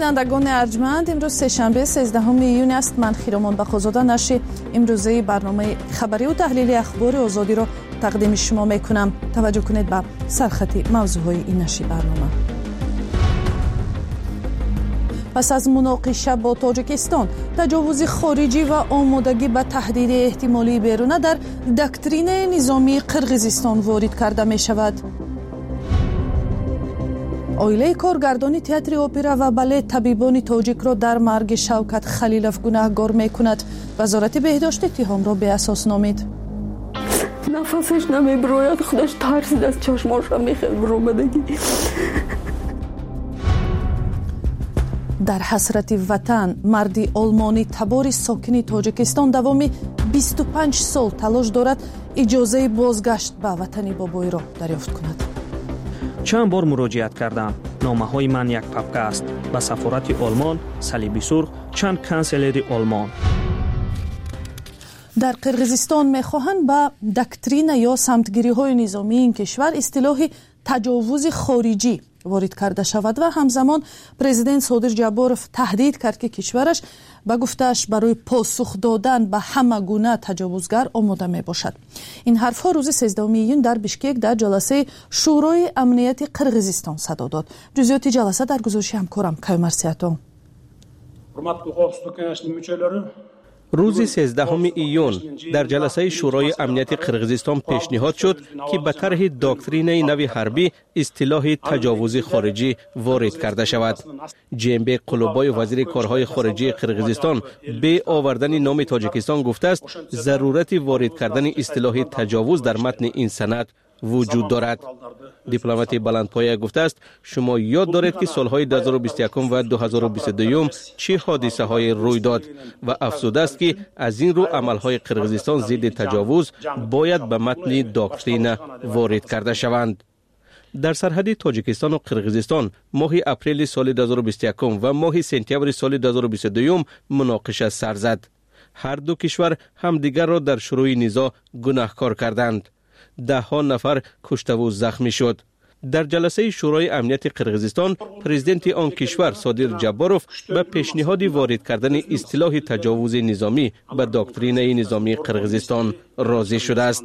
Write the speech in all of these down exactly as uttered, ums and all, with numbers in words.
بینندگان ارجمند، امروز سه‌شنبه سیزدهم ایون است. من خیرمان بخوزاده نشر امروزه برنامه خبری و تحلیل اخبار آزادی را تقدیم شما میکنم. توجه کنید به سرخط موضوعهای این نشر برنامه. پس از مناقشه با تاجیکستان، تجاوز خارجی و آمادگی به تهدید احتمالی بیرونه در دکترین نظامی قرقیزستان وارد کرده می شود. عائله کارگردان تئاتر اپرا و بالت طبیبان تاجیک را در مرگ شوکت خلیلوف گناهکار می کند. وزارت بهداشت اتهام را به اساس نامید. نفسش نمیبراید، خودش ترسید از چشماش میخواد برآمدگی. در حسرت وطن، مردی آلمانی تبار ساکن تاجیکستان دوامی بیست و پنج سال تلاش دارد اجازه بازگشت به وطن بابای را دریافت کند. چند بار مراجعت کردم. نامه های من یک پاپکه است. به سفارت آلمان، صلیب سرخ، چند کانسلری آلمان. در قرقیزستان میخواهند به دکترین یا سمتگیری های نظامی این کشور اصطلاح تجاوز خارجی وارد کرده شود و همزمان پرزیدنت صادر جباروف تهدید کرد که کشورش به گفته‌اش برای پاسخ دادن به همه گونه تجاوزگر آماده می باشد. این حرفها روز سیزدهم ایون در بیشکک در جلسه شورای امنیت قرقیزستان صدا داد. جزئیات جلسه در گزارش همکارم کیومر سیاتو. روز سیزدهم ایون در جلسه شورای امنیت قرقیزستان پیشنهاد شد که به طرح دکترین نو حربی اصطلاح تجاوز خارجی وارد کرده شود. جنبه قلوبای وزیر کارهای خارجی قرقیزستان به آوردن نام تاجیکستان گفته است ضرورت وارد کردن اصطلاح تجاوز در متن این سند وجود دارد. دیپلمات بلندپایه گفته است شما یاد دارید که سالهای دو هزار و بیست و یک و دو هزار و بیست و دو چه حادثه های روی داد و افزوده است که از این رو عملهای قرقیزستان ضد تجاوز باید به متن دکترین وارد کرده شوند. در سرحد تاجیکستان و قرقیزستان ماه اپریل سال دو هزار و بیست و یک و ماه سپتامبر سال دو هزار و بیست و دو مناقشه سر زد. هر دو کشور همدیگر را در شروع نزاع گناهکار کردند. ده ها نفر کشته و زخمی شد. در جلسه شورای امنیت قرقیزستان، پرزیدنت آن کشور صادر جباروف به پیشنهاد وارد کردن اصطلاح تجاوز نظامی به دکترین نظامی قرقیزستان راضی شده است.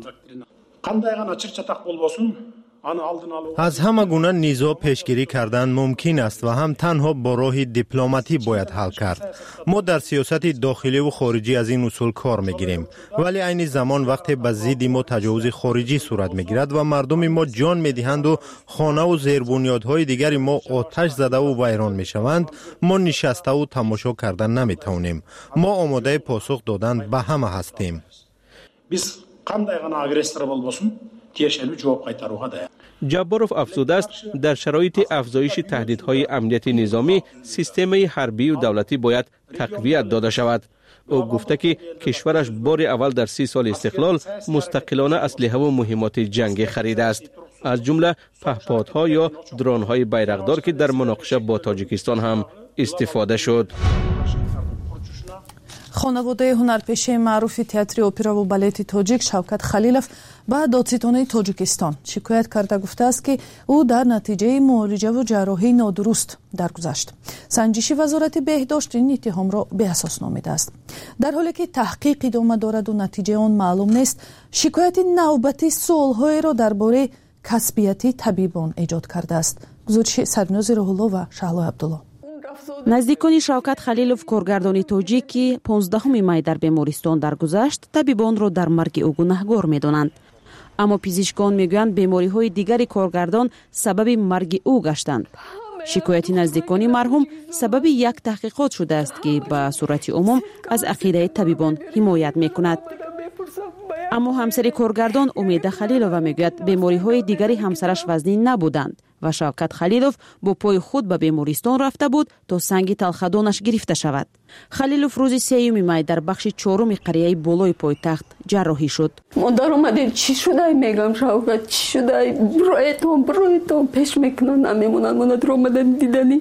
از همه گونه نزاع پیشگیری کردن ممکن است و هم تنها با راه دیپلماتی باید حل کرد. ما در سیاست داخلی و خارجی از این اصول کار میگیریم، ولی عین زمان وقتی به ضد ما تجاوز خارجی صورت میگیرد و مردم ما جان میدهند و خانه و زیربنیادهای دیگر ما آتش زده و ویران میشوند، ما نشسته و تماشا کردن نمیتونیم. ما آماده پاسخ دادن به همه هستیم. biz qanday g'ana agressor bo'lmasin tiyashli javob qaytaruga tayyor. جباروف افزوده است در شرایط افزایش تهدیدهای امنیت نظامی سیستم حربی و دولتی باید تقویت داده شود. او گفته که کشورش بار اول در سی سال استقلال مستقلانه اسلحه و مهمات جنگی خریده است، از جمله پهپادها یا درون‌های بیرقدار که در مناقشه با تاجیکستان هم استفاده شد. خانواده هنرپیشه معروف تئاتر اپرا و بالت تاجیک شوکت خلیلوف به دادستانی تاجیکستان شکایت کرده گفته است که او در نتیجه معالجه و جراحی نادرست درگذشت. سنجش وزارت بهداشت این اتهام را به اساس نامیده است. در حالی که تحقیق ادامه دارد و نتیجه آن معلوم نیست، شکایت نوبتی سوال‌های را درباره کسبیتی طبیبان ایجاد کرده است. گزارش سرنوز روح‌الله و شهلا عبدالله. наздикони шавкат халилов коргардони тоҷик ки понздаҳуми май дар бемористон даргузашт табибонро дар марги ӯ гунаҳгор медонанд, аммо пизишкон мегӯянд бемориҳои дигари коргардон сабаби марги ӯ гаштанд. шикояти наздикони марҳум сабаби як таҳқиқот шудааст ки ба сурати умум аз ақидаи табибон ҳимоят мекунад. аммо ҳамсари коргардон умеда халилова мегӯяд бемориҳои дигари ҳамсараш вазнин набуданд ва шавкат халилов бо пои худ ба бемористон рафта буд то санги талхадонаш гирифта шавад. халилов рӯзи сеюми май дар бахши чоруми қарияи болои пойтахт ҷарроҳӣ шуд. модар омадед чӣ шудай мегам шавкат чӣ шудай бироетон бироетон пеш мекунад намемонад модар омадед дидани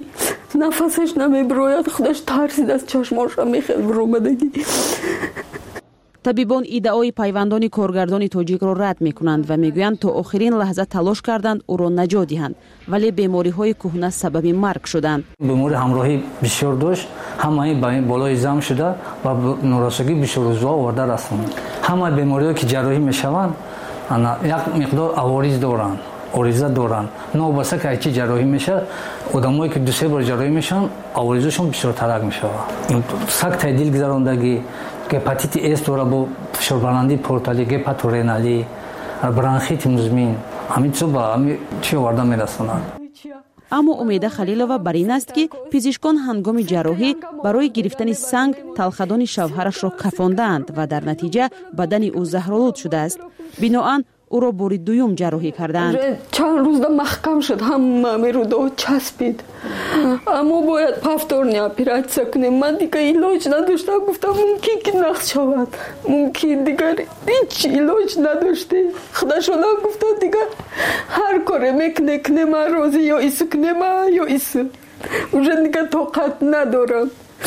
нафасаш намебирояд худаш тарсид аз чашмоша мехел биромадагӣ. табибон иддаои пайвандони коргардони тоҷикро рад мекунанд ва мегӯянд то охирин лаҳза талош карданд ӯро наҷот диҳанд, вале бемориҳои кӯҳна сабаби марг шуданд. бемори ҳамроҳӣ бисёр дошт, ҳамаи болои зам шуда ва норасогӣ бисёррӯза оварда расонд. ҳамаи бемориҳое ки ҷарроҳӣ мешаванд як миқдор авориз доранд, ориза доранд. новобаста ки айчи ҷарроҳӣ мешавад, одамое ки ду се бор ҷарроҳӣ мешаванд, аворизашон бисёртарак мешавад. сактаи дил гузарондагӣ, гепатити С дора бо фишорбаландии порталӣ, гепатореналӣ, бронхити музмин, ҳамин чизо ба ҳамин чӣ оварда мерасонанд. аммо умеда халилова бар ин аст ки пизишкон ҳангоми ҷарроҳӣ барои гирифтани санг талхадони шавҳарашро кафондаанд ва дар натиҷа бадани ӯ заҳролуд шудааст. биноан ӯро бори дуюм ҷарроҳӣ кардаанд. чанд рӯзда маҳкам шуд, ҳама мерӯдо часпид. аммо бояд повторни оператсия кунем. ман дигар илоҷ надоштам. гуфтам мумкин ки нақс шавад, мумкин дигар ҳеҷ илоҷ надоште. худашона гуфта дигар ҳар коре мекуне куне, ман розӣ, ё ису кунема ё ису. уже дигар тоқат надорам.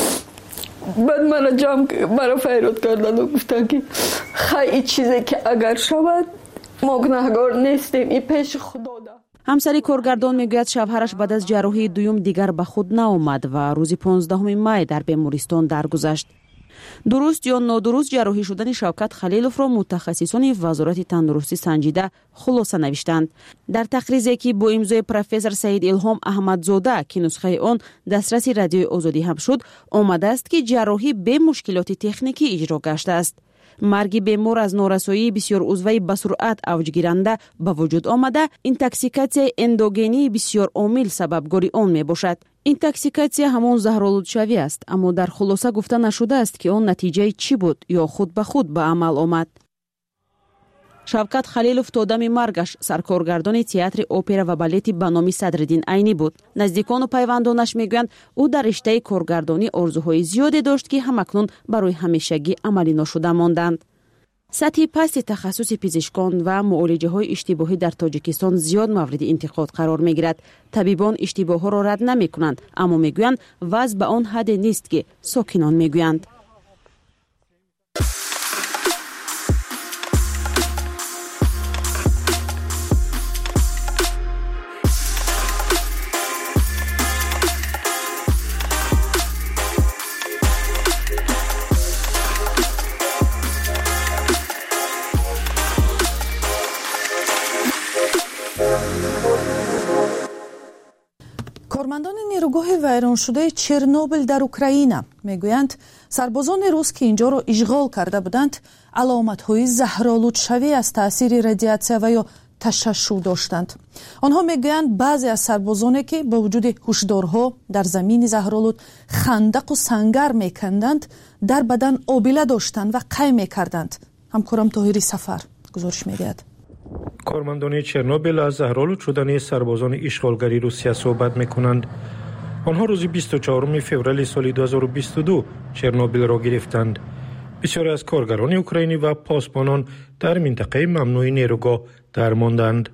баъд мара ҷамъ мара файрод кардан ва гуфтан ки хай ин чизе ки агар шавад мо гунаҳгор нестем, ин пеши худода. ҳамсари коргардон мегӯяд шавҳараш баъд аз ҷарроҳии дуюм дигар ба худ наомад ва рӯзи понздаҳуми май дар бемористон даргузашт. дуруст ё нодуруст ҷарроҳӣ шудани Шавкат Халиловро мутахассисони вазорати тандурустӣ санҷида хулоса навиштанд. дар тақризе ки бо имзои профессор Саид Илҳом Аҳмадзода ки нусхаи он дастраси радиои Озодӣ ҳам шуд, омадааст ки ҷарроҳӣ бе мушкилоти техникӣ иҷро гаштааст. марги бемор аз норасоии бисёрузваи ба суръат авҷгиранда ба вуҷуд омада, интоксикатсияи эндогении бисёр омил сабабгори он мебошад. интоксикатсия ҳамон заҳролудшавӣ аст, аммо дар хулоса гуфта нашудааст ки он натиҷаи чӣ буд ё худ ба худ ба амал омад. Шавкат Халилов то дами маргаш саркоргардони театри опера ва балети ба номи Садриддин Айнӣ буд. наздикону пайвандонаш мегӯянд ӯ дар риштаи коргардонӣ орзуҳои зиёде дошт ки ҳамакнун барои ҳамешагӣ амалӣ ношуда монданд. сатҳи пасти тахассуси пизишкон ва муолиҷаҳои иштибоҳӣ дар Тоҷикистон зиёд мавриди интиқод қарор мегирад. табибон иштибоҳҳоро рад намекунанд, аммо мегӯянд вазъ ба он ҳадде нест ки сокинон мегӯянд. кормандони нерӯгоҳи вайроншудаи Чернобил дар Украина мегӯянд сарбозони рус ки инҷоро ишғол карда буданд аломатҳои заҳролудшавӣ аз таъсири радиатсия ва ё ташашшӯ доштанд. онҳо мегӯянд баъзе аз сарбозоне ки бо вуҷуди ҳушдорҳо дар замини заҳролуд хандақу сангар меканданд, дар бадан обила доштанд ва қай мекарданд. ҳамкорам Тоҳири Сафар гузориш медиҳад. کارمندان چرنوبیل از زهرآلود شدن سربازان اشغالگری روسیه صحبت میکنند. آنها روز بیست و چهارم فوریه سال دو هزار و بیست و دو چرنوبیل را گرفتند. بسیاری از کارگران اوکراینی و پاسبانان در منطقه ممنوع نیروگاه درماندند.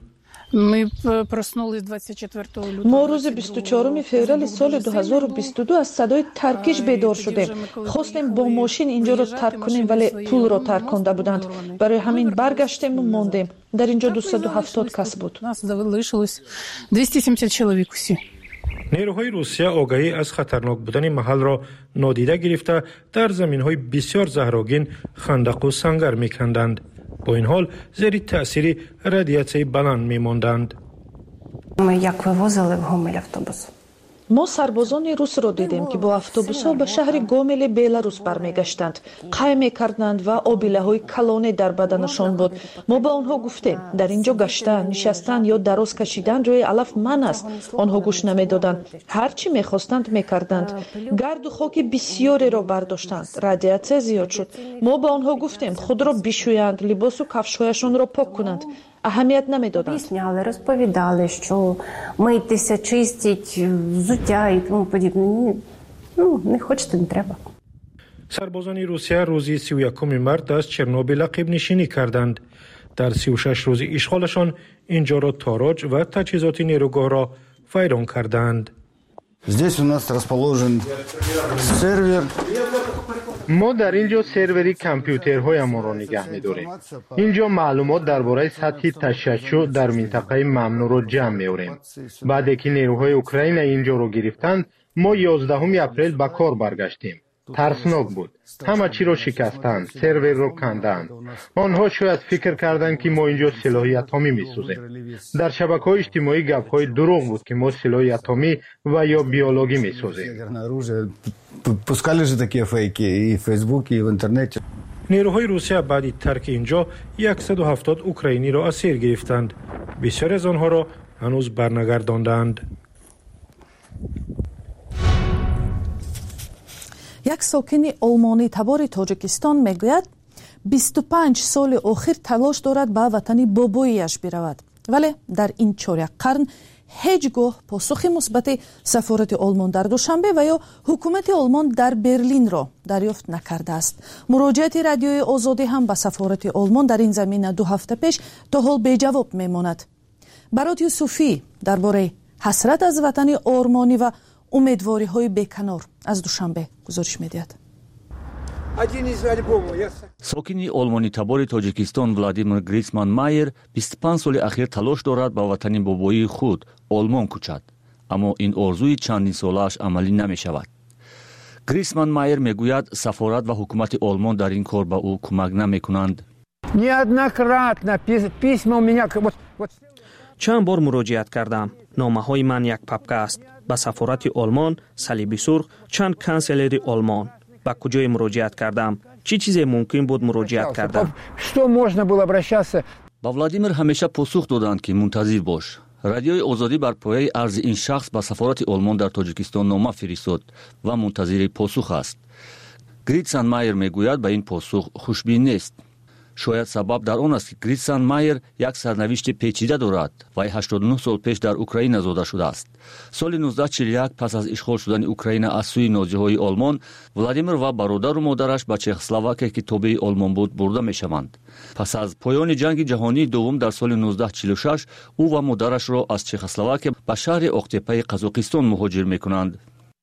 ما روز بیست و چهارم فوریه سال دو هزار و بیست و دو از صدای ترکش بیدار شدیم. خواستیم با ماشین اینجا رو ترک کنیم ولی پول رو ترک کنده بودند. برای همین برگشتیم و ماندیم. در اینجا دویست و هفتاد کس بود. نیروهای روسیه آگاهی از خطرناک بودن محل را نادیده گرفته در زمین‌های بسیار زهرآگین خندق و سنگر می‌کندند. با این حال زیر تأثیر رادیاتسیای بلند می‌ماندند. ما سربازان روس را دیدیم که با اتوبوس‌ها به شهر گومل بلاروس برمیگشتند. قای می‌کردند و آبیله‌های کلانه در بدنشان بود. ما به آنها گفتیم در اینجا گشتن، نشستن یا دراز کشیدن روی علف من است. آنها گوش نمی‌دادند. هر چی می‌خواستند می‌کردند. گرد و خاک بسیاری را برداشتند. رادیاتسیا زیاد شد. ما به آنها گفتیم خود را بشویند، لباس و کفش‌هایشان را پاک کنند. اهمیت نمیدادند. Об'ясняли, розповідали, що митися, чистіть, взуття і тому подібне. Ну, не хочете, не треба. سربازان روسیه روز سی و یکم مارس از چرنوبیل عقب نشینی کردند. در سی و شش روز اشغالشان اینجا را تاراج و تجهیزات نیروگاه را ویران کردند. Здесь у нас расположен сервер ما در اینجا سروری کامپیوترهایمان را نگه می‌داریم. اینجا معلومات درباره سطح تشیع در منطقه ممنوع را جمع می‌آوریم. بعد که نیروهای اوکراین اینجا را گرفتند، ما یازدهم اپریل به کار برگشتیم. ترسناک بود. همه چی را شکستند، سرور را کندند. آنها شاید فکر کردند که ما اینجا سلاح اتمی می‌سازیم. در شبکه‌های اجتماعی گپ‌های دروغ بود که ما سلاح اتمی و یا بیولوژی می‌سازیم. Пускали же такие фейки и в Фейсбуке, и в интернете. نیروهای روسیه بعد ترک اینجا صد و هفتاد اوکراینی را اسیر گرفتند. بسیاری از آنها را هنوز برنگرداندند. یک ساکن آلمانی تبار تاجیکستان میگوید بیست و پنج سال آخر تلاش دارد به وطن بابایش برود، ولی در این چهار قرن هیچگاه پاسخ مثبت سفارت آلمان در دوشنبه و یا حکومت آلمان در برلین را دریافت نکرده است. مراجعت رادیوی آزادی هم به سفارت آلمان در این زمینه دو هفته پیش تا حال بی جواب میماند. برات یوسفی درباره حسرت از وطن آرمانی و امیدواری های بیکنار از دوشنبه گزارش میدهد. ساکنی آلمانی تبار تاجیکستان ولادیمیر گریسمان مایر بیست و پنج سال اخیر تلاش دارد به وطن بابایی خود آلمان کوچد، اما این آرزوی چندین سالش عملی نمی شود. گریسمان مایر میگوید سفارت و حکومت آلمان در این کار به او کمک نمی کنند. چند بار مراجعت کردم. نامه های من یک پاپکه است. به سفارت آلمان، صلیب سرخ، چند کانسلری آلمان. به کجای مراجعت کردم؟ چی چیزی ممکن بود مراجعت کردم؟ با ولادیمیر همیشه پاسخ دادند که منتظر باش. رادیوی آزادی بر پایه عرض این شخص به سفارت آلمان در تاجیکستان نامه فرستاد و منتظر پاسخ است. گریتسان مایر میگوید به این پاسخ خوشبین نیست. شاید سبب در آن است که گریتسان مایر یک سرنوشت پیچیده دارد و هشتاد و نه سال پیش در اوکراین زاده شده است. سال نوزده چهل و یک پس از اشغال شدن اوکراین از سوی نازی‌های آلمان، ولادیمیر و برادر و مادرش به چخسلواکی که تابع آلمان بود برده می‌شوند. پس از پایان جنگ جهانی دوم در سال نوزده چهل و شش، او و مادرش را از چخسلواکی به شهر اختیپای قزاقستان مهاجر می‌کنند.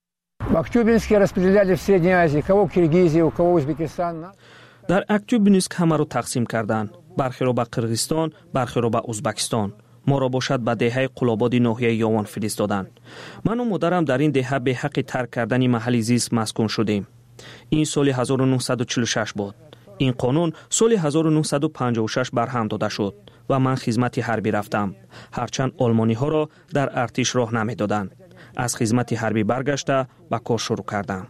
در اکتوبینسک همه را تقسیم کردند. برخی را به قرغیزستان، برخی را به ازبکستان. ما را باشد به دهه قلاباد ناحیه یاوان فرستادند. من و مادرم در این دهه به حق ترک کردن محل زیست مسکون شدیم. این سال هزار و نهصد و چهل و شش بود. این قانون سال هزار و نهصد و پنجاه و شش برهم داده شد و من خدمت حربی رفتم. هرچند آلمانی ها را در ارتش راه نمیدادند. از خدمت حربی برگشته به کار شروع کردم.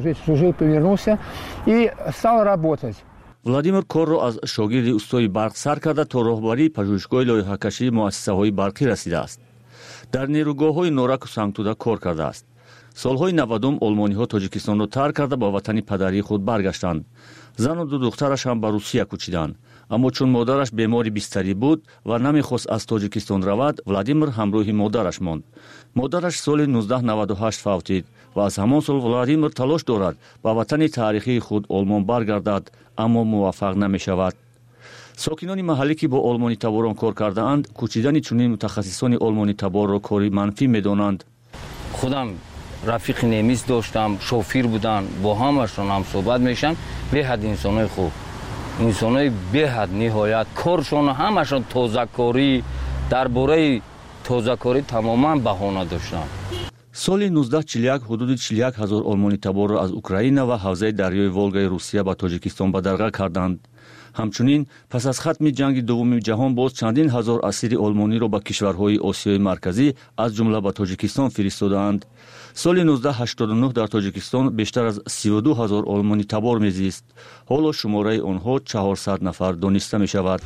ولادیمیر کار را از شاگرد استاد برق سر کرده تا راهبری پژوهشگاه لایحه‌کشی مؤسسه‌های برقی رسیده است. در نیروگاه‌های نورک و سنگتوده کار کرده است. سالهای نودم آلمانی‌ها تاجیکستان را ترک کرده با وطن پدری خود برگشتند. زن و دو دخترش هم به روسیه کوچیدند. اما چون مادرش بیماری بستری بود و نمیخواست از تاجیکستان رود، ولادیمیر همراه مادرش ماند. مادرش سال نوزده نود و هشت فوتید و از همان سال ولادیمیر تلاش دارد به وطن تاریخی خود آلمان برگردد، اما موفق نمی شود. ساکنان محلی که با آلمانی تباران کار کرده اند، کوچیدن چنین متخصصان آلمانی تبار را کاری منفی می دانند. خودم رفیق نمیز داشتم، شوفیر بودن، با همشون هم صحبت میشن. به حد انسانای خوب، انسانای به حد نهایت، کارشون همشون تازه‌کاری، درباره تازه‌کاری تماما بهانه داشتن. سال نوزده چهل و یک حدود چهل و یک هزار آلمانی تبار را از اوکراین و حوزه دریای ولگای روسیه به تاجیکستان به درگاه کردند. همچنین پس از ختم جنگ دوم جهان باز چندین هزار اسیر آلمانی را به کشورهای آسیای مرکزی از جمله به تاجیکستان فرستادند. سال نوزده هشتاد و نه در تاجیکستان بیشتر از سی و دو هزار آلمانی تبار میزیست. حالا شماره آنها چهارصد نفر دانسته می شود.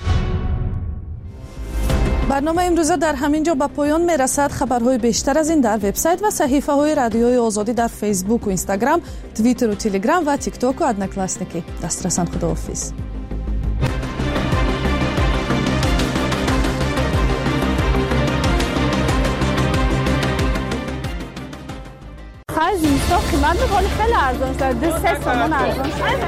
برنامه امروزه در همین جا به پایان می رسد. خبرهای بیشتر از این در وبسایت و صحیفه های رادیوی آزادی در فیسبوک و اینستاگرام، توییتر و تلگرام و تیک تاک و ادناکلاسنیکی دسترسن. خداحافظ. از اینستا قیمت میکنه خیلی ارزان شد. دو سه تومان ارزان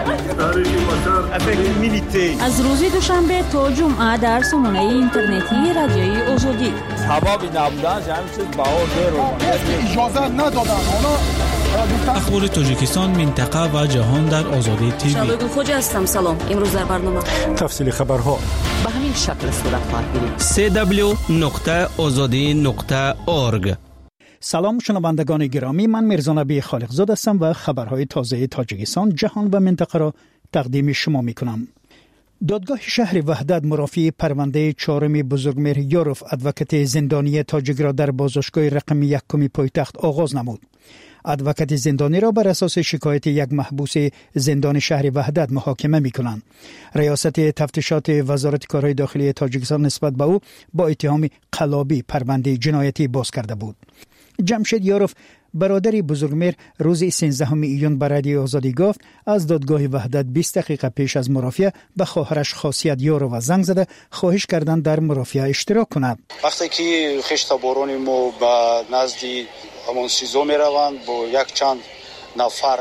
شد. از روز دوشنبه تا جمعه در سامانه اینترنتی رادیوی آزادی. سبب نبودن همین چیز باور رو اجازه ندادن. اونا اخبار تاجیکستان، منطقه و جهان در آزادی تیوی. شادگل خوجا هستم. سلام. امروز در برنامه تفصیل خبرها به همین شکل صورت خواهد گرفت. سی دبلیو نقطه آزادی نقطه اورگ. سلام شنوندگان گرامی، من میرزا نبی خالقزاده هستم و خبرهای تازه تاجیکستان، جهان و منطقه را تقدیم شما میکنم. دادگاه شهر وحدت مرافعه پرونده چهارم بزرگمهر یاروف ادوکت زندانی تاجیک را در بازداشتگاه رقم یکم پایتخت آغاز نمود. ادوکت زندانی را بر اساس شکایت یک محبوس زندان شهر وحدت محاکمه می‌کنند. ریاست تفتیشات وزارت کارهای داخلی تاجیکستان نسبت به او با اتهام قلابی پرونده جنایتی باز کرده بود. جمشید یاروف برادر بزرگمهر روز سیزدهم ایون به رادیو آزادی گفت از دادگاه وحدت بیست دقیقه پیش از مرافعه به خواهرش خاصیت یاروف زنگ زده خواهش کردند در مرافعه اشتراک کند. وقتی که خشتباران ما به نزد همون سیزو می روند با یک چند نفر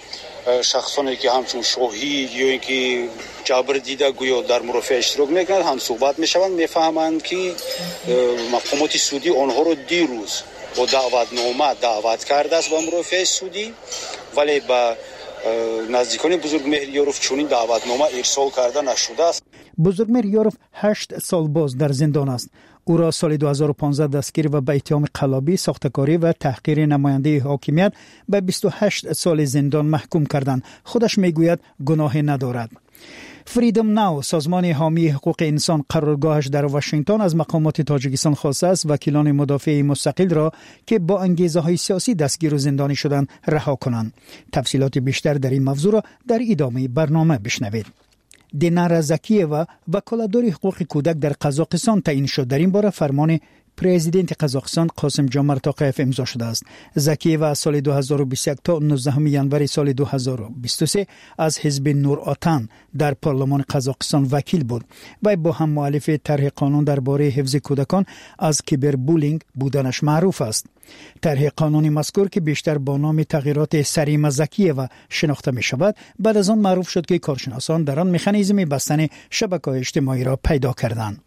شخصانی که همچون شاهید یا اینکه جبر دیده گویا در مرافعه اشتراک میکنند هم صحبت میشوند، میفهمند که مقامات سودی آنها رو دیروز با دعوتنامه دعوت کرده است به مرافعه سودی، ولی به نزدیکان بزرگمهر یاروف چنین دعوتنامه ارسال کرده نشده است. بزرگمهر یاروف هشت سال باز در زندان است. او را سال دو هزار و پانزده دستگیر و به اتهام قلابی، ساختکاری و تحقیر نماینده حاکمیت به بیست و هشت سال زندان محکوم کردند. خودش میگوید گناه ندارد. فریدم ناو، سازمان حامی حقوق انسان قرارگاهش در واشنگتن، از مقامات تاجیکستان خواسته است وکیلان مدافع مستقل را که با انگیزه های سیاسی دستگیر و زندانی شدند رها کنند. تفصیلات بیشتر در این موضوع را در ادامه برنامه بشنوید. دینار زکییوا وکالتدار حقوق کودک در قزاقستان تعیین شد. در این باره فرمان پرزیدنت قزاقستان قاسم جمال توقیف امضا شده است. زکییوا از سال دو هزار و بیست و یک تا نوزدهم ژانویه سال دو هزار و بیست و سه از حزب نور آتان در پارلمان قزاقستان وکیل بود و با هم مؤلف طرح قانون درباره حفظ کودکان از کیبر بولینگ بودنش معروف است. طرح قانونی مذکور که بیشتر با نام تغییرات سریم زکییوا شناخته می شود، بعد از آن معروف شد که کارشناسان در آن مکانیزم بستن شبکه‌های اجتماعی را پیدا کردند.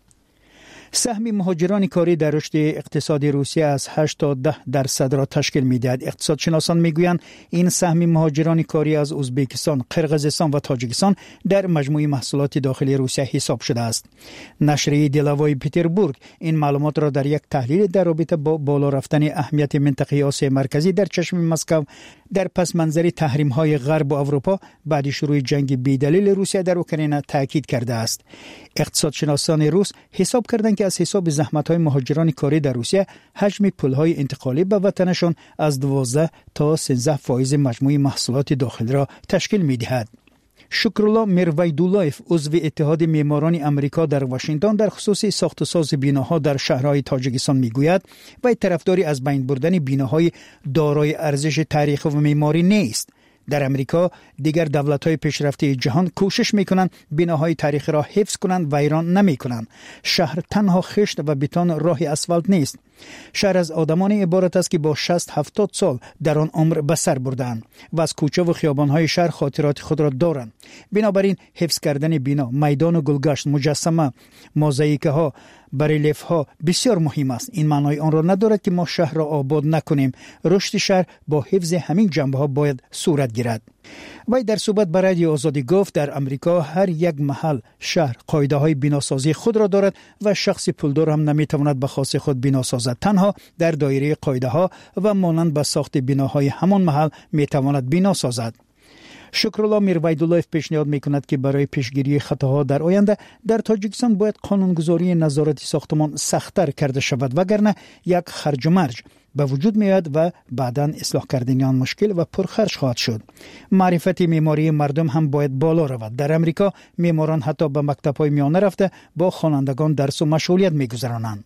سهم مهاجران کاری در رشد اقتصادی روسیه از هشت تا ده درصد را تشکیل می‌دهد. اقتصادشناسان می‌گویند این سهم مهاجران کاری از ازبکستان، قرقیزستان و تاجیکستان در مجموع محصولات داخلی روسیه حساب شده است. نشریه دلاوای پتربورگ این معلومات را در یک تحلیل در رابطه با بالا رفتن اهمیت منطقه آسیا مرکزی در چشم مسکو در پس منظر تحریم‌های غرب و اروپا بعد شروع جنگ بی‌دلیل روسیه در اوکراین تاکید کرده است. اقتصادشناسان روس حساب کردند که از حساب زحمت‌های مهاجران کاری در روسیه حجم پول‌های انتقالی به وطنشان از دوازده تا سیزده فایز مجموع محصولات داخلی را تشکیل می‌دهد. شکرالله میرویدولایف، عضو اتحاد معماران امریکا در واشنگتن، در خصوص ساخت و ساز بیناها در شهرهای تاجیکستان میگوید و طرفداری از بین بردن بیناهای دارای ارزش تاریخی و معماری نیست. در امریکا دیگر دولت‌های پیشرفته جهان کوشش می‌کنند بناهای تاریخی را حفظ کنند و ایران نمی‌کنند. شهر تنها خشت و بتون راه اسفالت نیست. شهر از آدمانی عبارت است که با شصت هفتاد سال در آن عمر به سر بردند و از کوچه و خیابان‌های شهر خاطرات خود را دارند. بنابراین حفظ کردن بنا، میدان و گلگشت، مجسمه، موزاییک‌ها، بریلیف‌ها بسیار مهم است. این معنای آن را ندارد که ما شهر را آباد نکنیم. رشد شهر با حفظ همین جنبه‌ها باید صورت گیرد. وی در صحبت با رادیو آزادی گفت در امریکا هر یک محل شهر قاعده‌های بناسازی خود را دارد و شخص پولدار هم نمی‌تواند به خاص خود بنا سازد. تنها در دایره قاعده‌ها و مانند به ساخت بناهای همان محل می‌تواند بنا سازد. شکرالله میرویدولایف پیشنهاد می‌کند که برای پیشگیری خطاها در آینده در تاجیکستان باید قانونگذاری نظارت ساختمان سخت‌تر کرده شود، وگرنه یک خرج و مرج به وجود میاد و بعداً اصلاح کردن آن مشکل و پرخرج خواهد شد. معرفت معماری مردم هم باید بالا رود. در امریکا معماران حتی به مکتب‌های میانه رفته با خوانندگان درس و مشغولیت می‌گذرانند.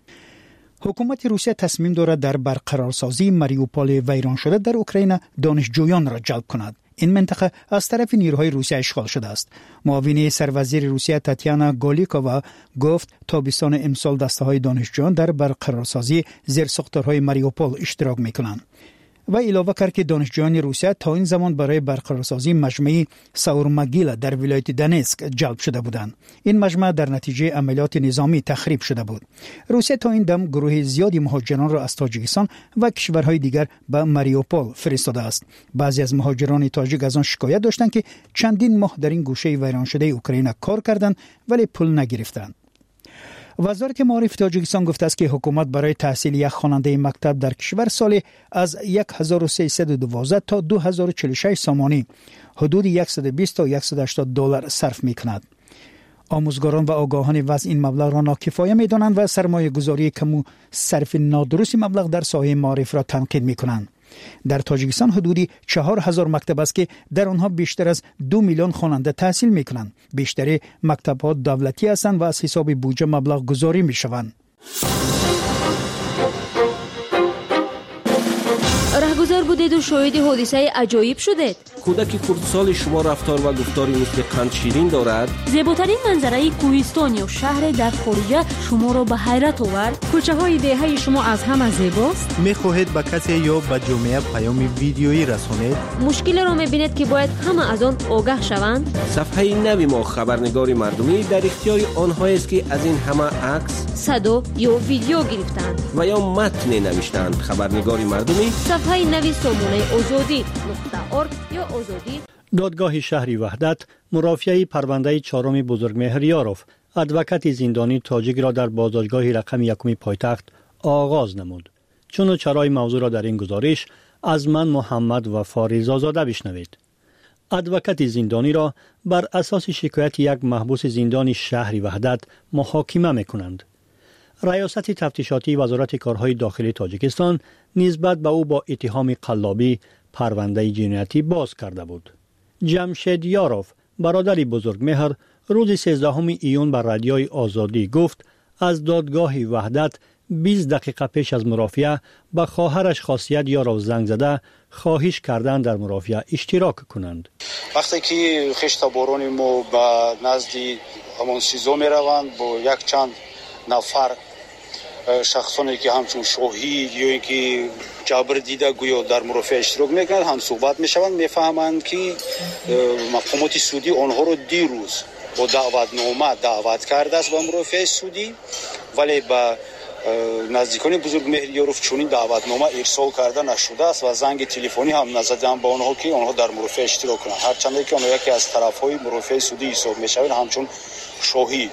حکومت روسیه تصمیم دارد در برقرارسازی ماریوپول ویران شده در اوکراین دانشجویان را جلب کند. این منطقه از طرف نیروهای روسیه اشغال شده است. معاون سروزیر روسیه تاتیانا گولیکووا گفت تابستان امسال دسته‌های دانشجویان در برقرارسازی زیرساختارهای ماریوپول اشتراک می‌کنند. و علاوه کرد که دانشجویان روسیه تا این زمان برای برقرارسازی مجمع ساورماگیلا در ولایت دنیسک جلب شده بودند. این مجمع در نتیجه عملیات نظامی تخریب شده بود. روسیه تا این دم گروه زیادی مهاجران را از تاجیکستان و کشورهای دیگر به ماریوپول فرستاده است. بعضی از مهاجران تاجیک از آن شکایت داشتند که چندین ماه در این گوشه ویران شده اوکراین کار کردند ولی پول نگرفتند. وزارت معارف تاجیکستان گفته است که حکومت برای تحصیل یک خواننده مکتب در کشور سالی از هزار و سیصد و دوازده تا دو هزار و چهل و شش سامانی حدود صد و بیست تا صد و هشتاد دلار صرف می‌کند. آموزگاران و آگاهان وضع این مبلغ را ناکفایه می‌دانند و سرمایه گذاری کم و صرف نادرست مبلغ در ساحه معارف را تنقید می‌کنند. در تاجیکستان حدودی چهار هزار مکتب است که در آنها بیشتر از دو میلیون خواننده تحصیل می‌کنند. بیشتر مکتب‌ها دولتی هستند و از حساب بودجه مبلغ گذاری می‌شوند. رهگذر بودید و شاهد حادثه عجایب شدید. کودک کردستان شما رفتار و گفتاری مثل قند شیرین دارد. زیباترین منظره کوهستان یا شهر در خارج شما را به حیرت آورد. کوچه های دهه شما از همه زیباست. میخواهید به کسی یا به جامعه پیام ویدیویی رسانید؟ مشکل را میبینید که باید همه از آن آگاه شوند. صفحه نوی ما خبرنگاری مردمی در اختیار آنهایی است که از این همه عکس، صدا یا ویدیو گرفتند و یا متن نوشتند. خبرنگاری مردمی صفحه نوی سامانه آزادی نقطه ارگ یا آزادی. دادگاه شهری وحدت مرافعه پرونده چهارم بزرگمهر یاروف ادوکت زندانی تاجیک را در بازداشتگاه رقم یکم پایتخت آغاز نمود. چون و چرای موضوع را در این گزارش از من محمد و فاریزا زاده بشنوید. ادوکت زندانی را بر اساس شکایت یک محبوس زندانی شهری وحدت محاکمه می‌کنند. ریاست تفتیشاتی وزارت کارهای داخلی تاجیکستان نسبت به او با اتهام قلابی پرونده جنایتی باز کرده بود. جمشید یاروف برادر بزرگمهر روز سیزدهم ایون بر رادیوی آزادی گفت از دادگاه وحدت بیست دقیقه پیش از مرافعه به خواهرش خاصیت یاروف زنگ زده خواهش کردن در مرافعه اشتراک کنند. وقتی که خشت باران ما به نزد همون سیزو می روند با یک چند نفر شخصانی که همچون شاهید یا اینکه جبر دیده گویا در مرافعه اشتراک میکنند هم صحبت میشوند، میفهمند که مقامات سودی آنها رو دیروز با دعوتنامه دعوت کرده است به مرافعه سودی، ولی به نزدیکان بزرگمهر یاروف چنین دعوتنامه ارسال کرده نشده است و زنگ تلفنی هم نزدن به آنها که آنها در مرافعه اشتراک کنند، هرچند که آنها یکی از طرفهای مرافعه سودی حساب میشوند همچون شاهید.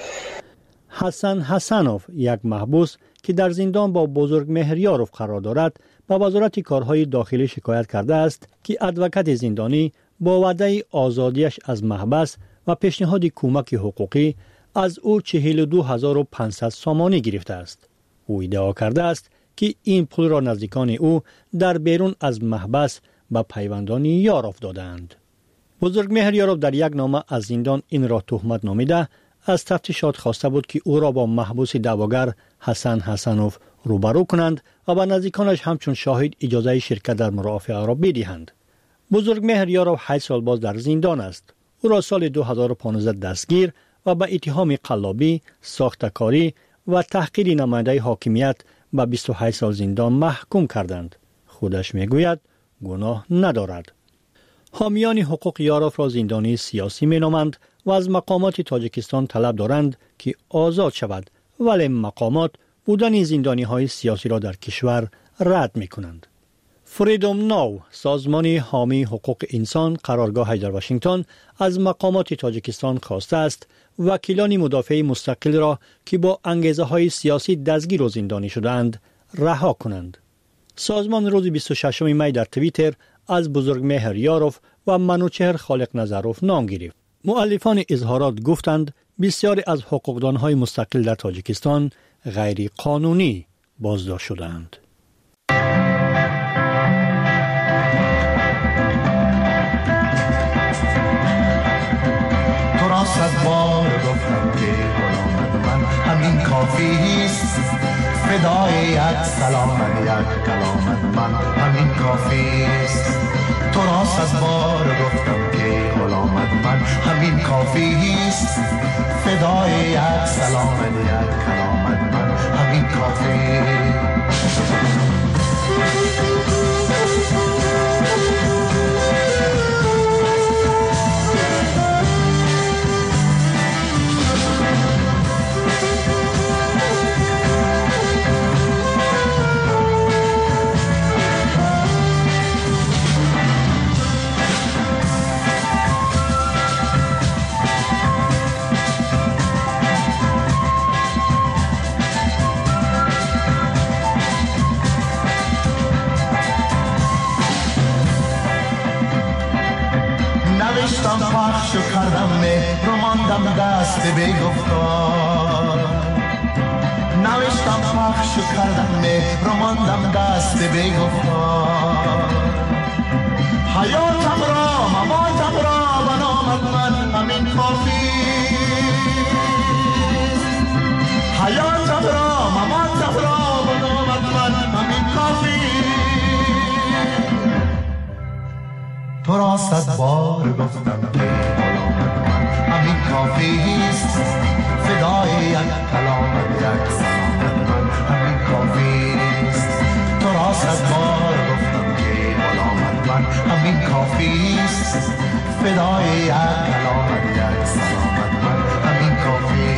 حسن حسنوف یک محبوس که در زندان با بزرگمهر یاروف قرار دارد به وزارت کارهای داخلی شکایت کرده است که ادوکت زندانی با وعده آزادیش از محبس و پیشنهاد کمک حقوقی از او چهل و دو هزار و پانصد سامانی گرفته است. او ادعا کرده است که این پول را نزدیکان او در بیرون از محبس به پیوندان یاروف دادند. بزرگمهر یاروف در یک نامه از زندان این را تهمت نامیده از تفتیشات خواسته بود که او را با محبوس دعواگر حسن حسنوف روبرو کنند و به نزدیکانش همچون شاهد اجازه شرکت در مرافعه را بدهند. بزرگمهر یاروف هشت سال باز در زندان است. او را سال دو هزار و پانزده دستگیر و به اتهام قلابی، ساختکاری و تحقیر نماینده حاکمیت به بیست و هشت سال زندان محکوم کردند. خودش میگوید گناه ندارد. حامیان حقوق یاروف را زندانی سیاسی مینامند و از مقامات تاجیکستان طلب دارند که آزاد شود، ولی مقامات بودن زندانی های سیاسی را در کشور رد می کنند. فریدوم ناو، سازمان حامی حقوق انسان قرارگاه در واشنگتن، از مقامات تاجیکستان خواسته است وکیلان مدافع مستقل را که با انگیزه های سیاسی دستگیر و زندانی شدند رها کنند. سازمان روز بیست و ششم می در توییتر از بزرگمهر یاروف و منوچهر خالق نظروف نام گرفت. مؤلفان اظهارات گفتند بسیاری از حقوقدانهای مستقل در تاجیکستان غیر قانونی بازداشت شدند. تو را صد بار گفتم که غلامت من همین کافی است، فدای یک سلامت یک کلامت من همین کافی است. تو را صد بار گفتم که غلامت من همین کافی است، فدای یک سلامت یک کلامت من همین کافی است. پخش کردم مهر و ماندم دست بیگفتار نوشتم پخش کردم مهر و ماندم دست بیگفتار حیاتم را مماتم را بنامد من همین کافی حیاتم را مماتم را بنامد من همین کافی تو را صد بار گفتم که غلامت من همین کافی است فدای یک کلامت یک سلامت من همین کافی است تو را صد بار گفتم که غلامت من همین کافی است فدای یک کلامت یک سلامت من همین کافی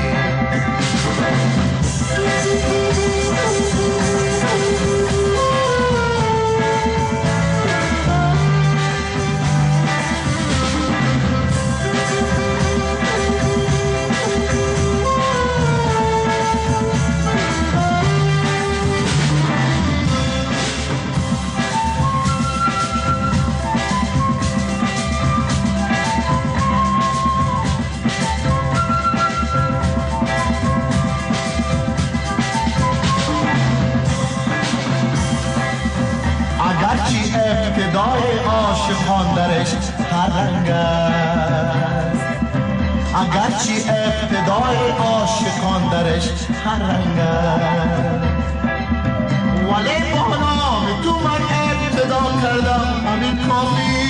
اگرچه ابتدای عاشقان درش هر رنگ است اگرچه ابتدای عاشقان درش هر رنگ است ولی با نام تو من ابتدا کردم همین کافی